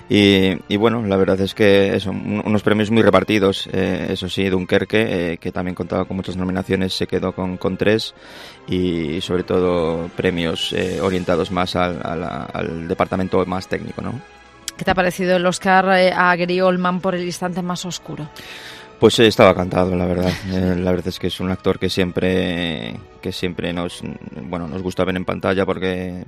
Y bueno, la verdad es que unos premios muy repartidos. Eso sí, Dunkerque, que también contaba con muchas nominaciones, se quedó con 3 y sobre todo premios orientados más al departamento más técnico, ¿no? ¿Qué te ha parecido el Oscar a Gary Oldman por El instante más oscuro? Pues estaba cantado, la verdad. La verdad es que es un actor que siempre nos gusta ver en pantalla porque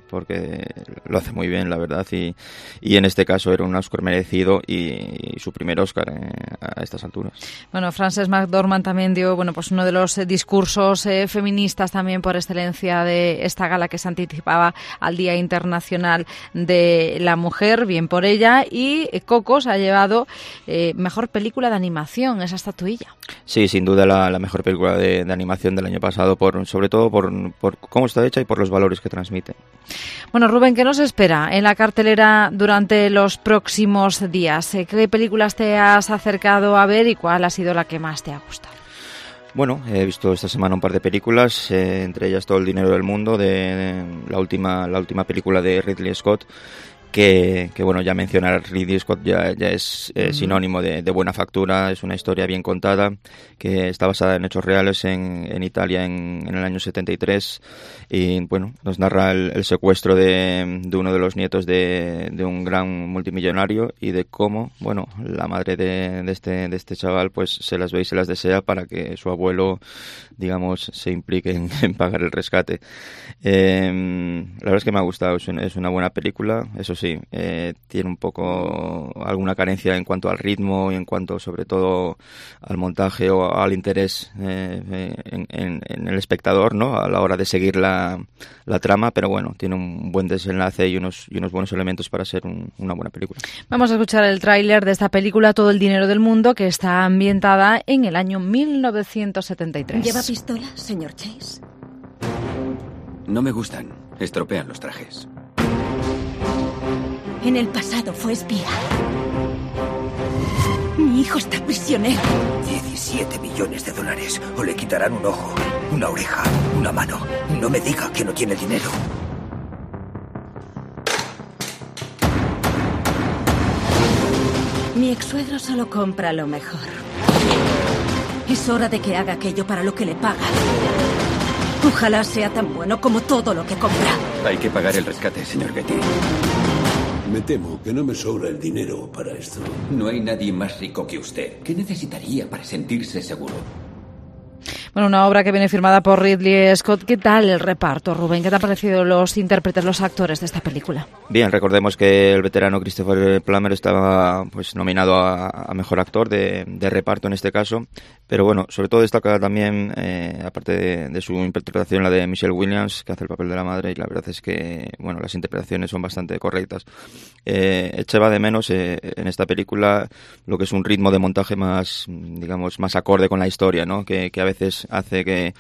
lo hace muy bien, la verdad. Y en este caso era un Oscar merecido y su primer Oscar a estas alturas. Bueno, Frances McDormand también dio uno de los discursos feministas también por excelencia de esta gala que se anticipaba al Día Internacional de la Mujer, bien por ella. Y Coco se ha llevado Mejor Película de Animación, esa estatuilla. Sí, sin duda la mejor película de animación del año pasado, sobre todo por cómo está hecha y por los valores que transmite. Bueno, Rubén, ¿qué nos espera en la cartelera durante los próximos días? ¿Qué películas te has acercado a ver y cuál ha sido la que más te ha gustado? Bueno, he visto esta semana un par de películas, entre ellas Todo el dinero del mundo, de la última película de Ridley Scott, que ya mencionar Ridley Scott ya es sinónimo de buena factura. Es una historia bien contada que está basada en hechos reales en Italia en el año 73 y nos narra el secuestro de uno de los nietos de un gran multimillonario y de cómo la madre de este chaval pues se las ve y se las desea para que su abuelo, digamos, se implique en pagar el rescate. La verdad es que me ha gustado, es una buena película, eso sí, tiene un poco alguna carencia en cuanto al ritmo y en cuanto sobre todo al montaje o al interés en el espectador, ¿no? A la hora de seguir la trama, pero tiene un buen desenlace y unos buenos elementos para ser una buena película. Vamos a escuchar el tráiler de esta película Todo el dinero del mundo, que está ambientada en el año 1973. ¿Lleva pistola, señor Chase? No me gustan. Estropean los trajes. En el pasado fue espía. Mi hijo está prisionero. 17 millones de dólares. O le quitarán un ojo, una oreja, una mano. No me diga que no tiene dinero. Mi ex-suegro solo compra lo mejor. Es hora de que haga aquello para lo que le pagan. Ojalá sea tan bueno como todo lo que compra. Hay que pagar el rescate, señor Getty. Me temo que no me sobra el dinero para esto. No hay nadie más rico que usted. ¿Qué necesitaría para sentirse seguro? Bueno, una obra que viene firmada por Ridley Scott. ¿Qué tal el reparto, Rubén? ¿Qué te han parecido los intérpretes, los actores de esta película? Bien, recordemos que el veterano Christopher Plummer estaba pues nominado a mejor actor de reparto en este caso, pero bueno, sobre todo destaca también, aparte de su interpretación, la de Michelle Williams, que hace el papel de la madre, y la verdad es que bueno, las interpretaciones son bastante correctas. Echaba de menos en esta película lo que es un ritmo de montaje más, digamos, más acorde con la historia, ¿no? Que a veces hace que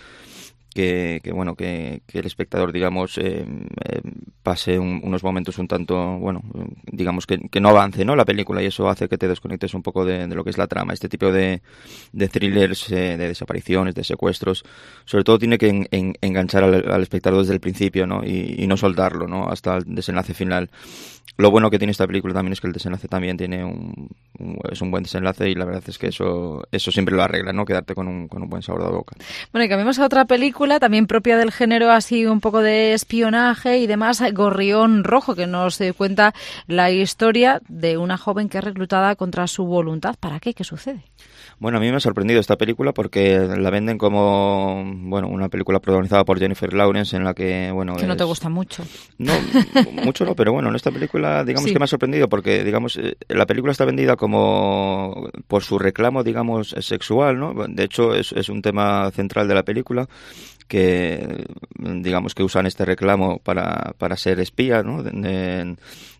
el espectador, digamos, pase unos momentos un tanto, bueno, digamos que no avance, ¿no?, la película, y eso hace que te desconectes un poco de lo que es la trama. Este tipo de thrillers, de desapariciones, de secuestros, sobre todo tiene que enganchar al espectador desde el principio, ¿no?, y no soltarlo, ¿no?, hasta el desenlace final. Lo bueno que tiene esta película también es que el desenlace también tiene es un buen desenlace, y la verdad es que eso siempre lo arregla, ¿no?, quedarte con un buen sabor de boca. Bueno, y cambiamos a otra película también propia del género, así un poco de espionaje y demás, Gorrión Rojo, que nos cuenta la historia de una joven que es reclutada contra su voluntad. ¿Para qué? ¿Qué sucede? Bueno, a mí me ha sorprendido esta película porque la venden como, bueno, una película protagonizada por Jennifer Lawrence, en la que, bueno... Que no te gusta mucho. No, mucho no, pero bueno, en esta película, digamos, sí, que me ha sorprendido porque, digamos, la película está vendida como por su reclamo, digamos, sexual, ¿no? De hecho, es un tema central de la película, que digamos que usan este reclamo para ser espía, ¿no?, de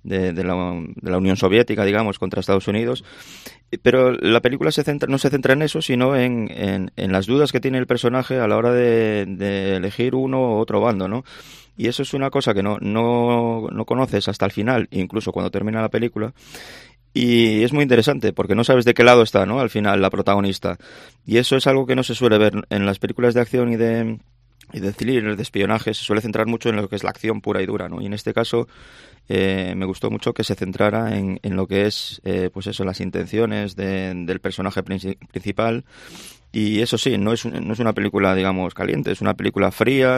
la Unión Soviética, digamos, contra Estados Unidos. Pero la película no se centra en eso, sino en las dudas que tiene el personaje a la hora de elegir uno u otro bando, ¿no? Y eso es una cosa que no conoces hasta el final, incluso cuando termina la película. Y es muy interesante porque no sabes de qué lado está, ¿no?, al final la protagonista. Y eso es algo que no se suele ver en las películas de acción y de thriller, de espionaje. Se suele centrar mucho en lo que es la acción pura y dura, ¿no? Y en este caso me gustó mucho que se centrara en lo que es, pues eso, las intenciones del personaje principal. Y eso sí, no es una película, digamos, caliente, es una película fría.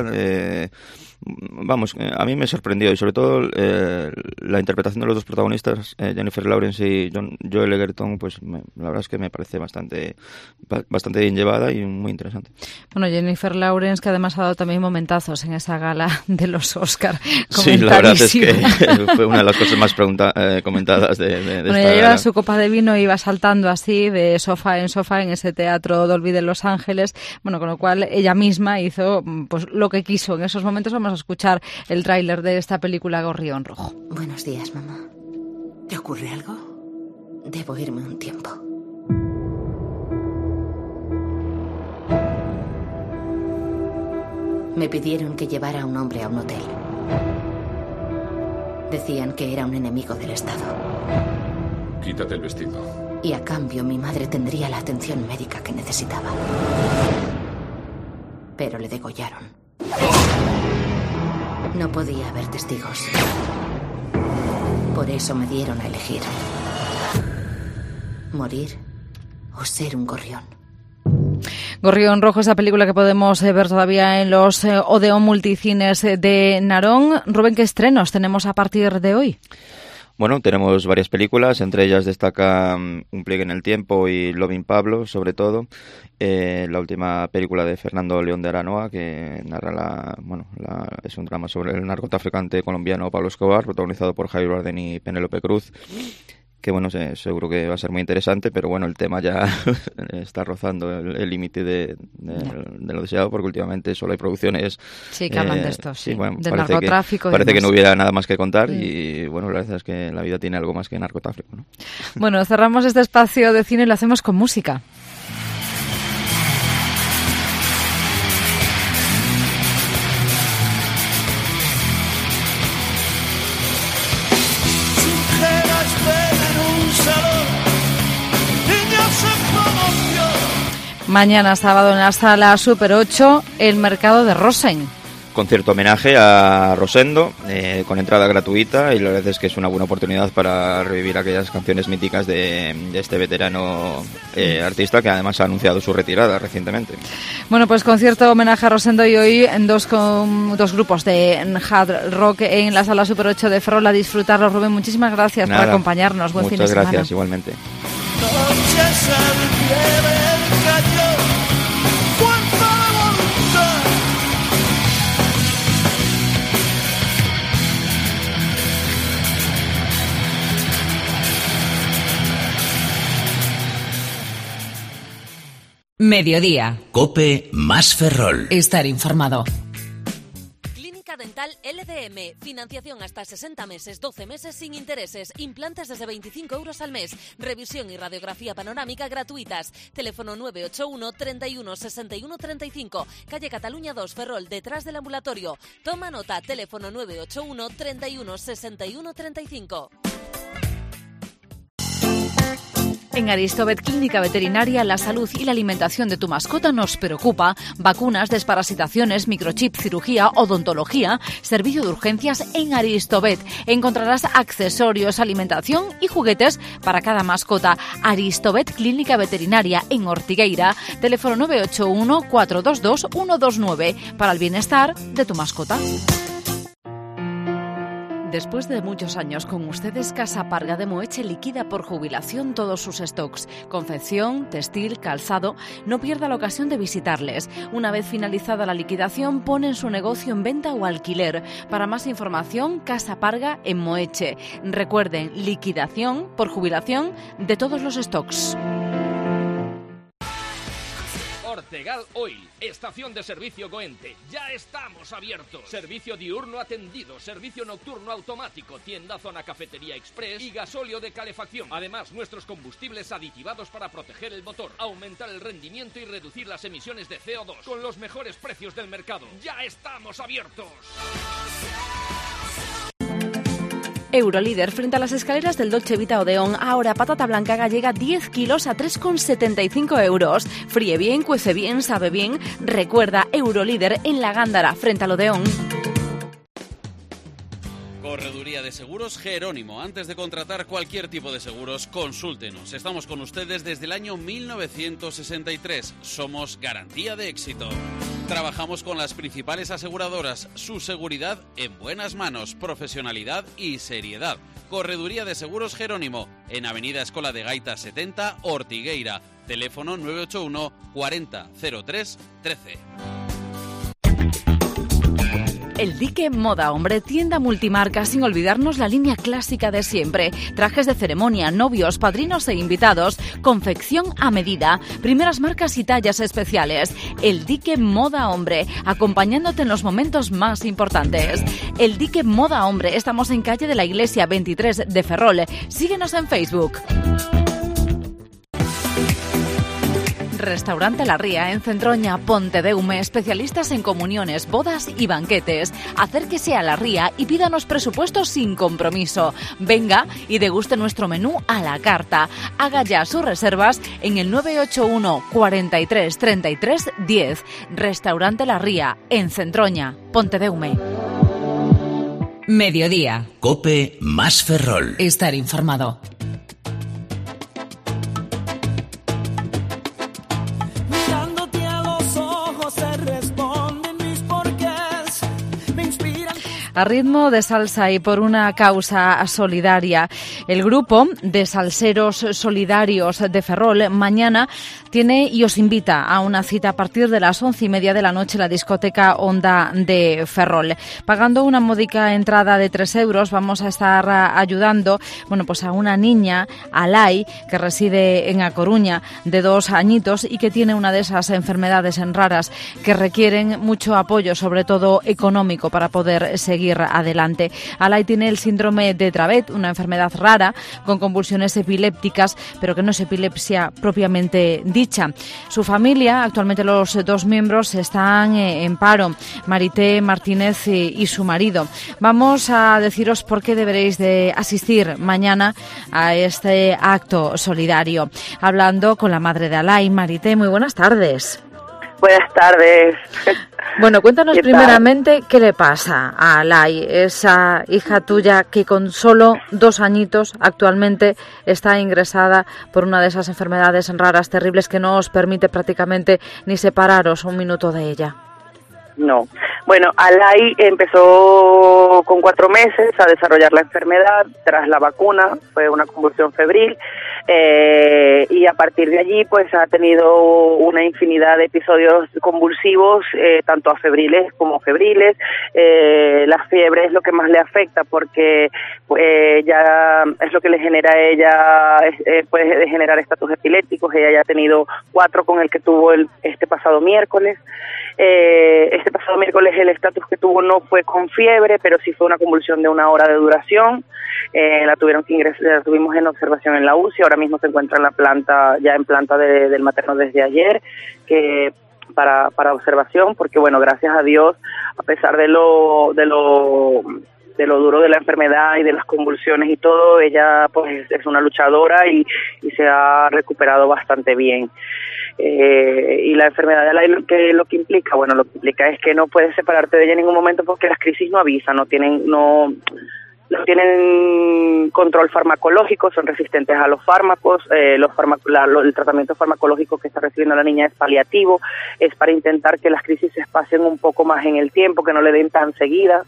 Vamos, a mí me sorprendió, y sobre todo la interpretación de los dos protagonistas, Jennifer Lawrence y Joel Edgerton, pues la verdad es que me parece bastante bien llevada y muy interesante. Bueno, Jennifer Lawrence, que además ha dado también momentazos en esa gala de los Oscar. Sí, la verdad es que fue una de las cosas más comentadas de bueno, esta ella gala. lleva su copa de vino y iba saltando así de sofá en sofá en ese teatro Dolby de Los Ángeles, bueno, con lo cual ella misma hizo pues lo que quiso en esos momentos. Vamos a escuchar el tráiler de esta película Gorrión Rojo. Buenos días, mamá. ¿Te ocurre algo? Debo irme un tiempo. Me pidieron que llevara a un hombre a un hotel. Decían que era un enemigo del Estado. Quítate el vestido. Y a cambio mi madre tendría la atención médica que necesitaba. Pero le degollaron. No podía haber testigos. Por eso me dieron a elegir. Morir o ser un gorrión. Gorrión Rojo, esa película que podemos ver todavía en los Odeón Multicines de Narón. Rubén, ¿qué estrenos tenemos a partir de hoy? Bueno, tenemos varias películas, entre ellas destaca Un pliegue en el tiempo y Loving Pablo, sobre todo. La última película de Fernando León de Aranoa, que narra es un drama sobre el narcotraficante colombiano Pablo Escobar, protagonizado por Javier Bardem y Penélope Cruz. Que bueno, seguro que va a ser muy interesante, pero bueno, el tema ya está rozando el límite de lo deseado, porque últimamente solo hay producciones... Sí, que hablan de esto, sí, bueno, del narcotráfico. Parece que no hubiera nada más que contar y bueno, la verdad es que la vida tiene algo más que narcotráfico, ¿no? Bueno, cerramos este espacio de cine y lo hacemos con música. Mañana sábado en la sala Super 8, El mercado de Rosen. concierto homenaje a Rosendo, con entrada gratuita, y la verdad es que es una buena oportunidad para revivir aquellas canciones míticas de este veterano artista, que además ha anunciado su retirada recientemente. Bueno, pues concierto homenaje a Rosendo, y hoy en dos grupos de hard rock en la Sala Super 8 de Ferrol a disfrutarlo. Rubén, muchísimas gracias por acompañarnos. Buen fin de semana. Muchas gracias, igualmente. Mediodía. COPE más Ferrol. Estar informado. Clínica Dental LDM. Financiación hasta 60 meses, 12 meses sin intereses. Implantes desde 25 euros al mes. Revisión y radiografía panorámica gratuitas. Teléfono 981 31 61 35. Calle Cataluña 2, Ferrol, detrás del ambulatorio. Toma nota. Teléfono 981 31 61 35. En Aristobet Clínica Veterinaria, la salud y la alimentación de tu mascota nos preocupa. Vacunas, desparasitaciones, microchip, cirugía, odontología, servicio de urgencias en Aristobet. Encontrarás accesorios, alimentación y juguetes para cada mascota. Aristobet Clínica Veterinaria en Ortigueira. Teléfono 981 422 129 para el bienestar de tu mascota. Después de muchos años con ustedes, Casa Parga de Moeche liquida por jubilación todos sus stocks. Confección, textil, calzado. No pierda la ocasión de visitarles. Una vez finalizada la liquidación, ponen su negocio en venta o alquiler. Para más información, Casa Parga en Moeche. Recuerden, liquidación por jubilación de todos los stocks. Ortegal Oil, estación de servicio Goente. Ya estamos abiertos. Servicio diurno atendido, servicio nocturno automático, tienda, zona cafetería express y gasóleo de calefacción. Además, nuestros combustibles aditivados para proteger el motor, aumentar el rendimiento y reducir las emisiones de CO2 con los mejores precios del mercado. Ya estamos abiertos. Eurolíder, frente a las escaleras del Dolce Vita Odeón, ahora patata blanca gallega 10 kilos a 3,75 euros. Fríe bien, cuece bien, sabe bien. Recuerda, Eurolíder en la Gándara, frente al Odeón. Correduría de Seguros Jerónimo. Antes de contratar cualquier tipo de seguros, consúltenos. Estamos con ustedes desde el año 1963. Somos garantía de éxito. Trabajamos con las principales aseguradoras. Su seguridad en buenas manos, profesionalidad y seriedad. Correduría de Seguros Jerónimo, en Avenida Escola de Gaita 70, Ortigueira. Teléfono 981 40 03 13. El Dique Moda Hombre, tienda multimarca, sin olvidarnos la línea clásica de siempre. Trajes de ceremonia, novios, padrinos e invitados, confección a medida, primeras marcas y tallas especiales. El Dique Moda Hombre, acompañándote en los momentos más importantes. El Dique Moda Hombre, estamos en calle de la Iglesia 23 de Ferrol. Síguenos en Facebook. Restaurante La Ría, en Centroña, Pontedeume, especialistas en comuniones, bodas y banquetes. Acérquese a La Ría y pídanos presupuestos sin compromiso. Venga y deguste nuestro menú a la carta. Haga ya sus reservas en el 981 43 33 10. Restaurante La Ría, en Centroña, Pontedeume. Mediodía. COPE más Ferrol. Estar informado. A ritmo de salsa y por una causa solidaria, el grupo de salseros solidarios de Ferrol mañana tiene y os invita a una cita a partir de las 11:30 de la noche en la discoteca Onda de Ferrol. Pagando una módica entrada de 3 euros vamos a estar ayudando pues a una niña, Alay, que reside en A Coruña, de 2 añitos y que tiene una de esas enfermedades raras que requieren mucho apoyo, sobre todo económico, para poder seguir adelante. Alay tiene el síndrome de Dravet, una enfermedad rara con convulsiones epilépticas, pero que no es epilepsia propiamente dicha. Su familia, actualmente los 2 miembros, están en paro, Marité Martínez y su marido. Vamos a deciros por qué deberéis de asistir mañana a este acto solidario. Hablando con la madre de Alay. Marité, muy buenas tardes. Buenas tardes. Bueno, cuéntanos ¿Qué primeramente qué le pasa a Alay, esa hija tuya que con solo 2 añitos actualmente está ingresada por una de esas enfermedades raras, terribles, que no os permite prácticamente ni separaros un minuto de ella. No. Bueno, Alay empezó con 4 meses a desarrollar la enfermedad tras la vacuna, fue una convulsión febril, y a partir de allí pues ha tenido una infinidad de episodios convulsivos, tanto afebriles como febriles. La fiebre es lo que más le afecta porque ya es lo que le genera a ella, puede generar estatus epilépticos. Ella ya ha tenido 4 con el que tuvo este pasado miércoles. Este pasado miércoles el estatus que tuvo no fue con fiebre, pero sí fue una convulsión de 1 hora de duración. La tuvimos en observación en la UCI. Ahora mismo se encuentra en la planta, ya en planta del materno desde ayer, que para observación, porque bueno, gracias a Dios, a pesar de lo duro de la enfermedad y de las convulsiones y todo, ella pues es una luchadora y se ha recuperado bastante bien. Y la enfermedad de Alay, lo que implica, bueno, lo que implica es que no puedes separarte de ella en ningún momento porque las crisis no avisan, no tienen control farmacológico, son resistentes a los fármacos. El tratamiento farmacológico que está recibiendo la niña es paliativo, es para intentar que las crisis se espacen un poco más en el tiempo, que no le den tan seguida.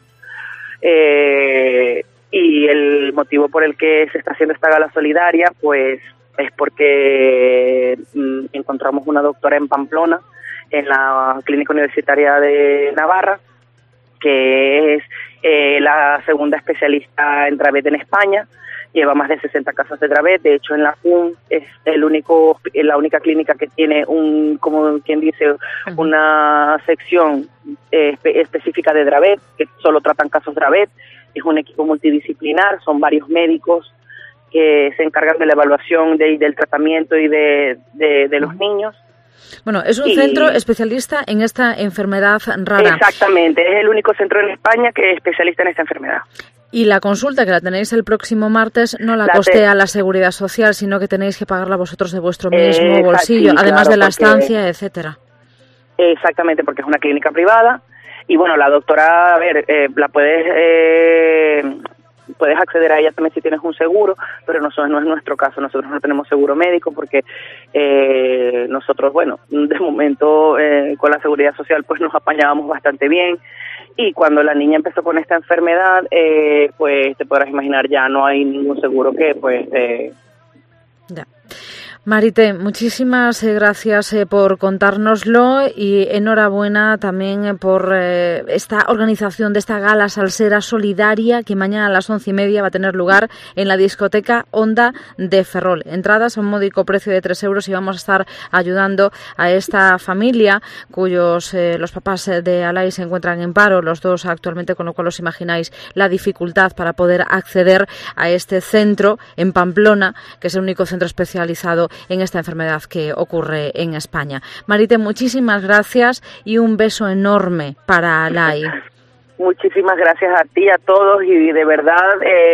Y el motivo por el que se está haciendo esta gala solidaria pues es porque encontramos una doctora en Pamplona, en la Clínica Universitaria de Navarra, que es la segunda especialista en Dravet en España. Lleva más de 60 casos de Dravet. De hecho, en la CUN es la única clínica que tiene como quien dice, una sección específica de Dravet, que solo tratan casos Dravet. Es un equipo multidisciplinar, son varios médicos que se encargan de la evaluación del tratamiento y de los niños. Bueno, es un centro especialista en esta enfermedad rara. Exactamente, es el único centro en España que es especialista en esta enfermedad. Y la consulta, que la tenéis el próximo martes, no la costea la Seguridad Social, sino que tenéis que pagarla vosotros de vuestro mismo bolsillo, además de la estancia, etcétera. Exactamente, porque es una clínica privada. Y bueno, la doctora, a ver, la puedes acceder a ella también si tienes un seguro, pero no es nuestro caso. Nosotros no tenemos seguro médico porque nosotros, bueno, de momento con la Seguridad Social pues nos apañábamos bastante bien, y cuando la niña empezó con esta enfermedad, pues te podrás imaginar, ya no hay ningún seguro que pues... Ya. Marité, muchísimas gracias por contárnoslo y enhorabuena también por esta organización de esta gala salsera solidaria que mañana a las 11:30 va a tener lugar en la discoteca Onda de Ferrol. Entradas a un módico precio de 3 euros y vamos a estar ayudando a esta familia cuyos los papás de Alay se encuentran en paro, los dos actualmente, con lo cual os imagináis la dificultad para poder acceder a este centro en Pamplona, que es el único centro especializado en esta enfermedad que ocurre en España. Marité, muchísimas gracias y un beso enorme para Alay. Muchísimas gracias a ti, a todos, y de verdad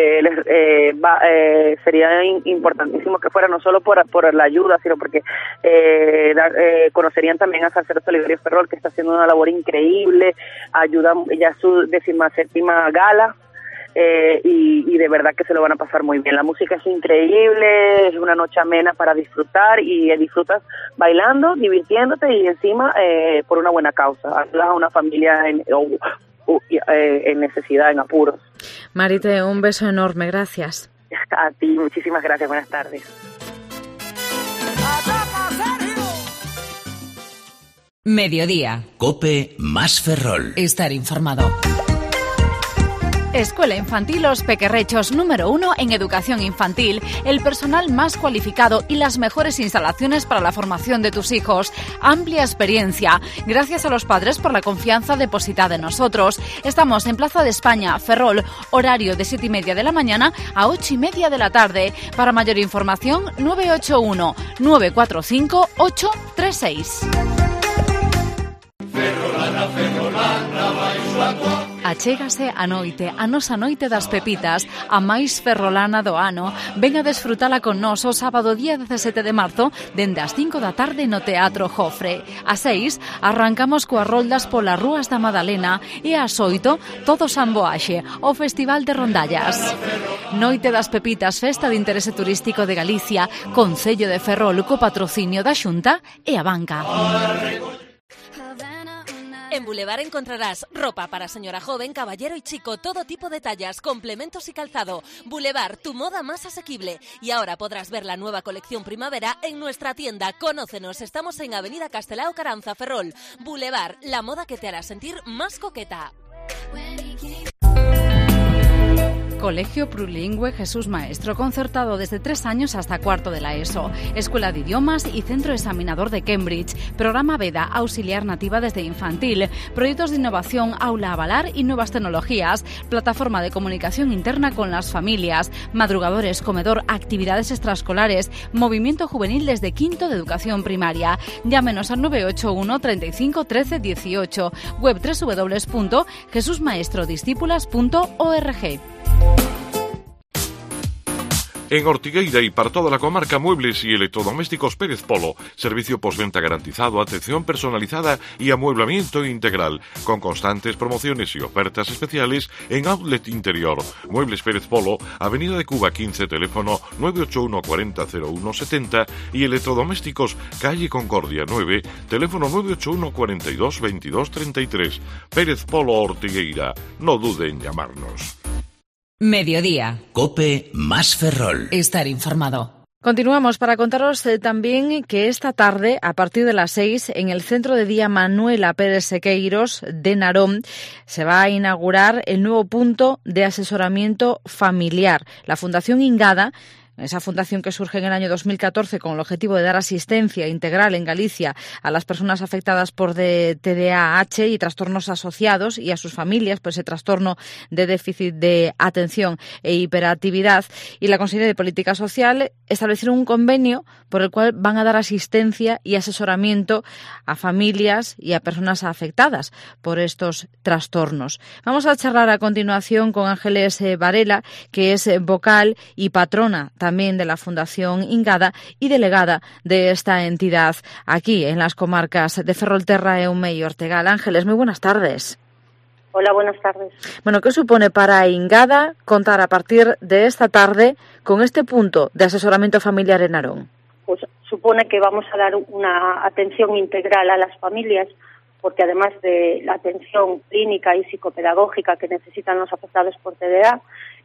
sería importantísimo que fuera no solo por la ayuda, sino porque conocerían también a Salsero Solidario Ferrol, que está haciendo una labor increíble, ayuda ya a su 17ª gala. Y de verdad que se lo van a pasar muy bien. La música es increíble, es una noche amena para disfrutar, y disfrutas bailando, divirtiéndote y encima por una buena causa. Ayudas a una familia en necesidad, en apuros. Marité, un beso enorme, gracias. A ti, muchísimas gracias, buenas tardes. Mediodía. COPE más Ferrol. Estar informado. Escuela Infantil Los Pequerrechos, número 1 en educación infantil, el personal más cualificado y las mejores instalaciones para la formación de tus hijos. Amplia experiencia. Gracias a los padres por la confianza depositada en nosotros. Estamos en Plaza de España, Ferrol, horario de 7:30 de la mañana a 8:30 de la tarde. Para mayor información, 981 945 836. Ferrolana, ferrolana, baixo a tua. Achégase a noite, a nosa noite das pepitas, a máis ferrolana do ano. Ven a desfrutala con nós o sábado día 17 de marzo, dende as 5 da tarde no Teatro Jofre. A 6, arrancamos coas roldas polas rúas da Madalena e a 8, todo San Boaxe, o Festival de Rondallas. Noite das pepitas, festa de interese turístico de Galicia, Concello de Ferrol, co patrocinio da Xunta e a Banca. En Boulevard encontrarás ropa para señora joven, caballero y chico, todo tipo de tallas, complementos y calzado. Boulevard, tu moda más asequible. Y ahora podrás ver la nueva colección primavera en nuestra tienda. Conócenos, estamos en Avenida Castelao Caranza, Ferrol. Boulevard, la moda que te hará sentir más coqueta. Colegio Plurilingüe Jesús Maestro, concertado desde 3 años hasta cuarto de la ESO. Escuela de Idiomas y Centro Examinador de Cambridge. Programa Veda, auxiliar nativa desde infantil. Proyectos de innovación, aula a avalar y nuevas tecnologías. Plataforma de comunicación interna con las familias. Madrugadores, comedor, actividades extraescolares. Movimiento juvenil desde quinto de educación primaria. Llámenos al 981 35 13 18. Web www.jesusmaestrodiscípulas.org. En Ortigueira y para toda la comarca, muebles y electrodomésticos Pérez Polo. Servicio postventa garantizado, atención personalizada y amueblamiento integral. Con constantes promociones y ofertas especiales en Outlet Interior. Muebles Pérez Polo, Avenida de Cuba 15, teléfono 981 40 01 70 y electrodomésticos Calle Concordia 9, teléfono 981 42 22 33. Pérez Polo Ortigueira. No dude en llamarnos. Mediodía. COPE más Ferrol. Estar informado. Continuamos para contaros también que esta tarde, a partir de las 6, en el Centro de Día Manuela Pérez Sequeiros de Narón, se va a inaugurar el nuevo punto de asesoramiento familiar. La Fundación Ingada, esa fundación que surge en el año 2014 con el objetivo de dar asistencia integral en Galicia a las personas afectadas por TDAH y trastornos asociados y a sus familias por ese trastorno de déficit de atención e hiperactividad, y la Consejería de Política Social establecieron un convenio por el cual van a dar asistencia y asesoramiento a familias y a personas afectadas por estos trastornos. Vamos a charlar a continuación con Ángeles Varela, que es vocal y patrona también de la Fundación Ingada y delegada de esta entidad aquí en las comarcas de Ferrolterra, Eumei y Ortegal. Ángeles, muy buenas tardes. Hola, buenas tardes. Bueno, ¿qué supone para Ingada contar a partir de esta tarde con este punto de asesoramiento familiar en Narón? Pues supone que vamos a dar una atención integral a las familias, porque además de la atención clínica y psicopedagógica que necesitan los afectados por TDA,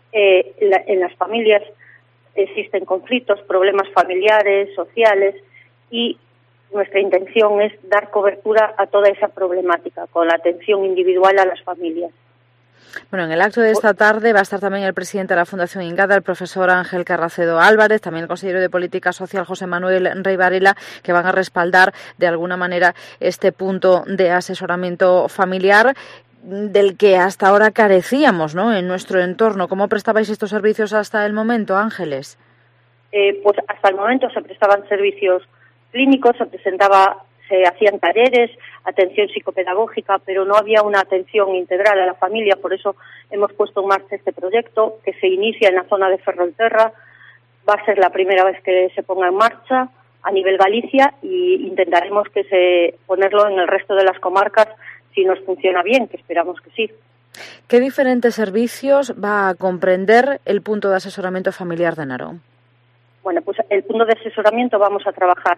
en las familias existen conflictos, problemas familiares, sociales, y nuestra intención es dar cobertura a toda esa problemática con la atención individual a las familias. Bueno, en el acto de esta tarde va a estar también el presidente de la Fundación Ingada, el profesor Ángel Carracedo Álvarez, también el consejero de Política Social José Manuel Rey Varela, que van a respaldar de alguna manera este punto de asesoramiento familiar del que hasta ahora carecíamos, ¿no?, en nuestro entorno. ¿Cómo prestabais estos servicios hasta el momento, Ángeles? Pues hasta el momento se prestaban servicios clínicos, se hacían talleres, atención psicopedagógica, pero no había una atención integral a la familia. Por eso hemos puesto en marcha este proyecto que se inicia en la zona de Ferrolterra. Va a ser la primera vez que se ponga en marcha a nivel Galicia y intentaremos ponerlo en el resto de las comarcas si nos funciona bien, que esperamos que sí. ¿Qué diferentes servicios va a comprender el punto de asesoramiento familiar de Narón? Bueno, pues el punto de asesoramiento vamos a trabajar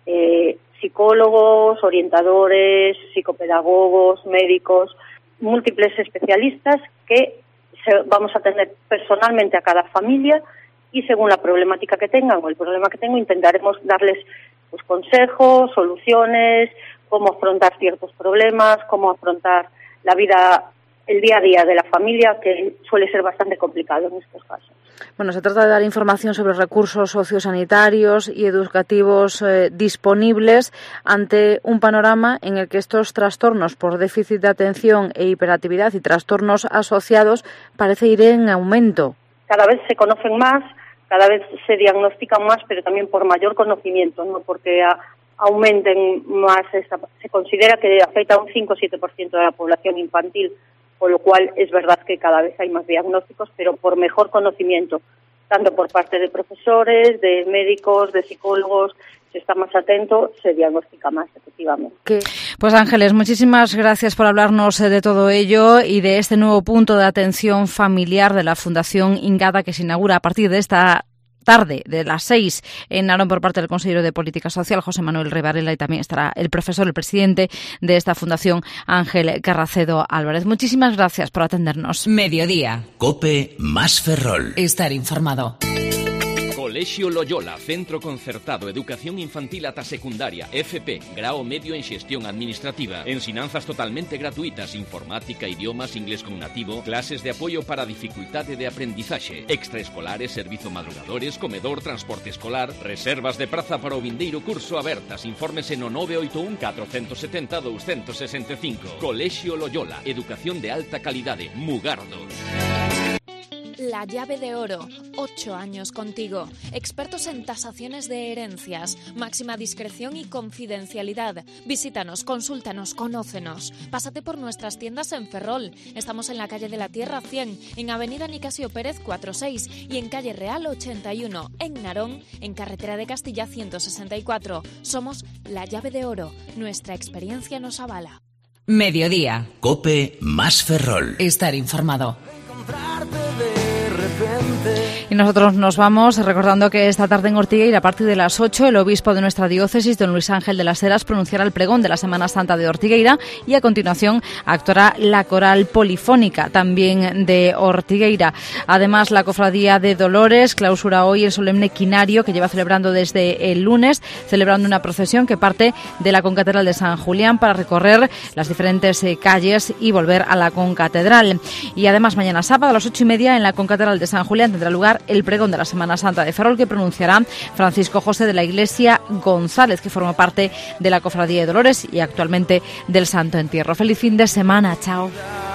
psicólogos, orientadores, psicopedagogos, médicos, múltiples especialistas que vamos a tener personalmente a cada familia, y según la problemática que tengan o el problema que tengan intentaremos darles pues consejos, soluciones, cómo afrontar ciertos problemas, cómo afrontar la vida, el día a día de la familia, que suele ser bastante complicado en estos casos. Bueno, se trata de dar información sobre recursos sociosanitarios y educativos disponibles ante un panorama en el que estos trastornos por déficit de atención e hiperactividad y trastornos asociados parece ir en aumento. Cada vez se conocen más, cada vez se diagnostican más, pero también por mayor conocimiento, no porque aumenten más. Se considera que afecta a un 5 o 7% de la población infantil con lo cual es verdad que cada vez hay más diagnósticos, pero por mejor conocimiento, tanto por parte de profesores, de médicos, de psicólogos. Si está más atento, se diagnostica más, efectivamente. Pues Ángeles, muchísimas gracias por hablarnos de todo ello y de este nuevo punto de atención familiar de la Fundación Ingada, que se inaugura a partir de esta tarde de las 6 en Narón por parte del consejero de Política Social, José Manuel Rey Varela, y también estará el profesor, el presidente de esta fundación, Ángel Carracedo Álvarez. Muchísimas gracias por atendernos. Mediodía. COPE más Ferrol. Estar informado. Colegio Loyola, Centro Concertado, Educación Infantil ata Secundaria, FP, Grao Medio en Xestión Administrativa, ensinanzas totalmente gratuitas, informática, idiomas, inglés con nativo, clases de apoio para dificultade de aprendizaxe, extraescolares, servizo madrugadores, comedor, transporte escolar, reservas de praza para o vindeiro curso abertas, informes no 981 470 265. Colegio Loyola, Educación de alta calidade, Mugardo. La llave de oro, 8 años contigo. Expertos en tasaciones de herencias, máxima discreción y confidencialidad. Visítanos, consúltanos, conócenos. Pásate por nuestras tiendas en Ferrol. Estamos en la calle de la Tierra 100, en avenida Nicasio Pérez 46 y en calle Real 81, en Narón, en carretera de Castilla 164. Somos La Llave de Oro. Nuestra experiencia nos avala. Mediodía. COPE más Ferrol. Estar informado. Y nosotros nos vamos recordando que esta tarde en Ortigueira, a partir de las 8, el obispo de nuestra diócesis, don Luis Ángel de las Heras, pronunciará el pregón de la Semana Santa de Ortigueira y a continuación actuará la coral polifónica también de Ortigueira. Además, la Cofradía de Dolores clausura hoy el solemne quinario que lleva celebrando desde el lunes, celebrando una procesión que parte de la concatedral de San Julián para recorrer las diferentes calles y volver a la concatedral. Y además, mañana sábado a las 8:30 en la concatedral de San Julián tendrá lugar el pregón de la Semana Santa de Ferrol, que pronunciará Francisco José de la Iglesia González, que forma parte de la Cofradía de Dolores y actualmente del Santo Entierro. Feliz fin de semana. Chao.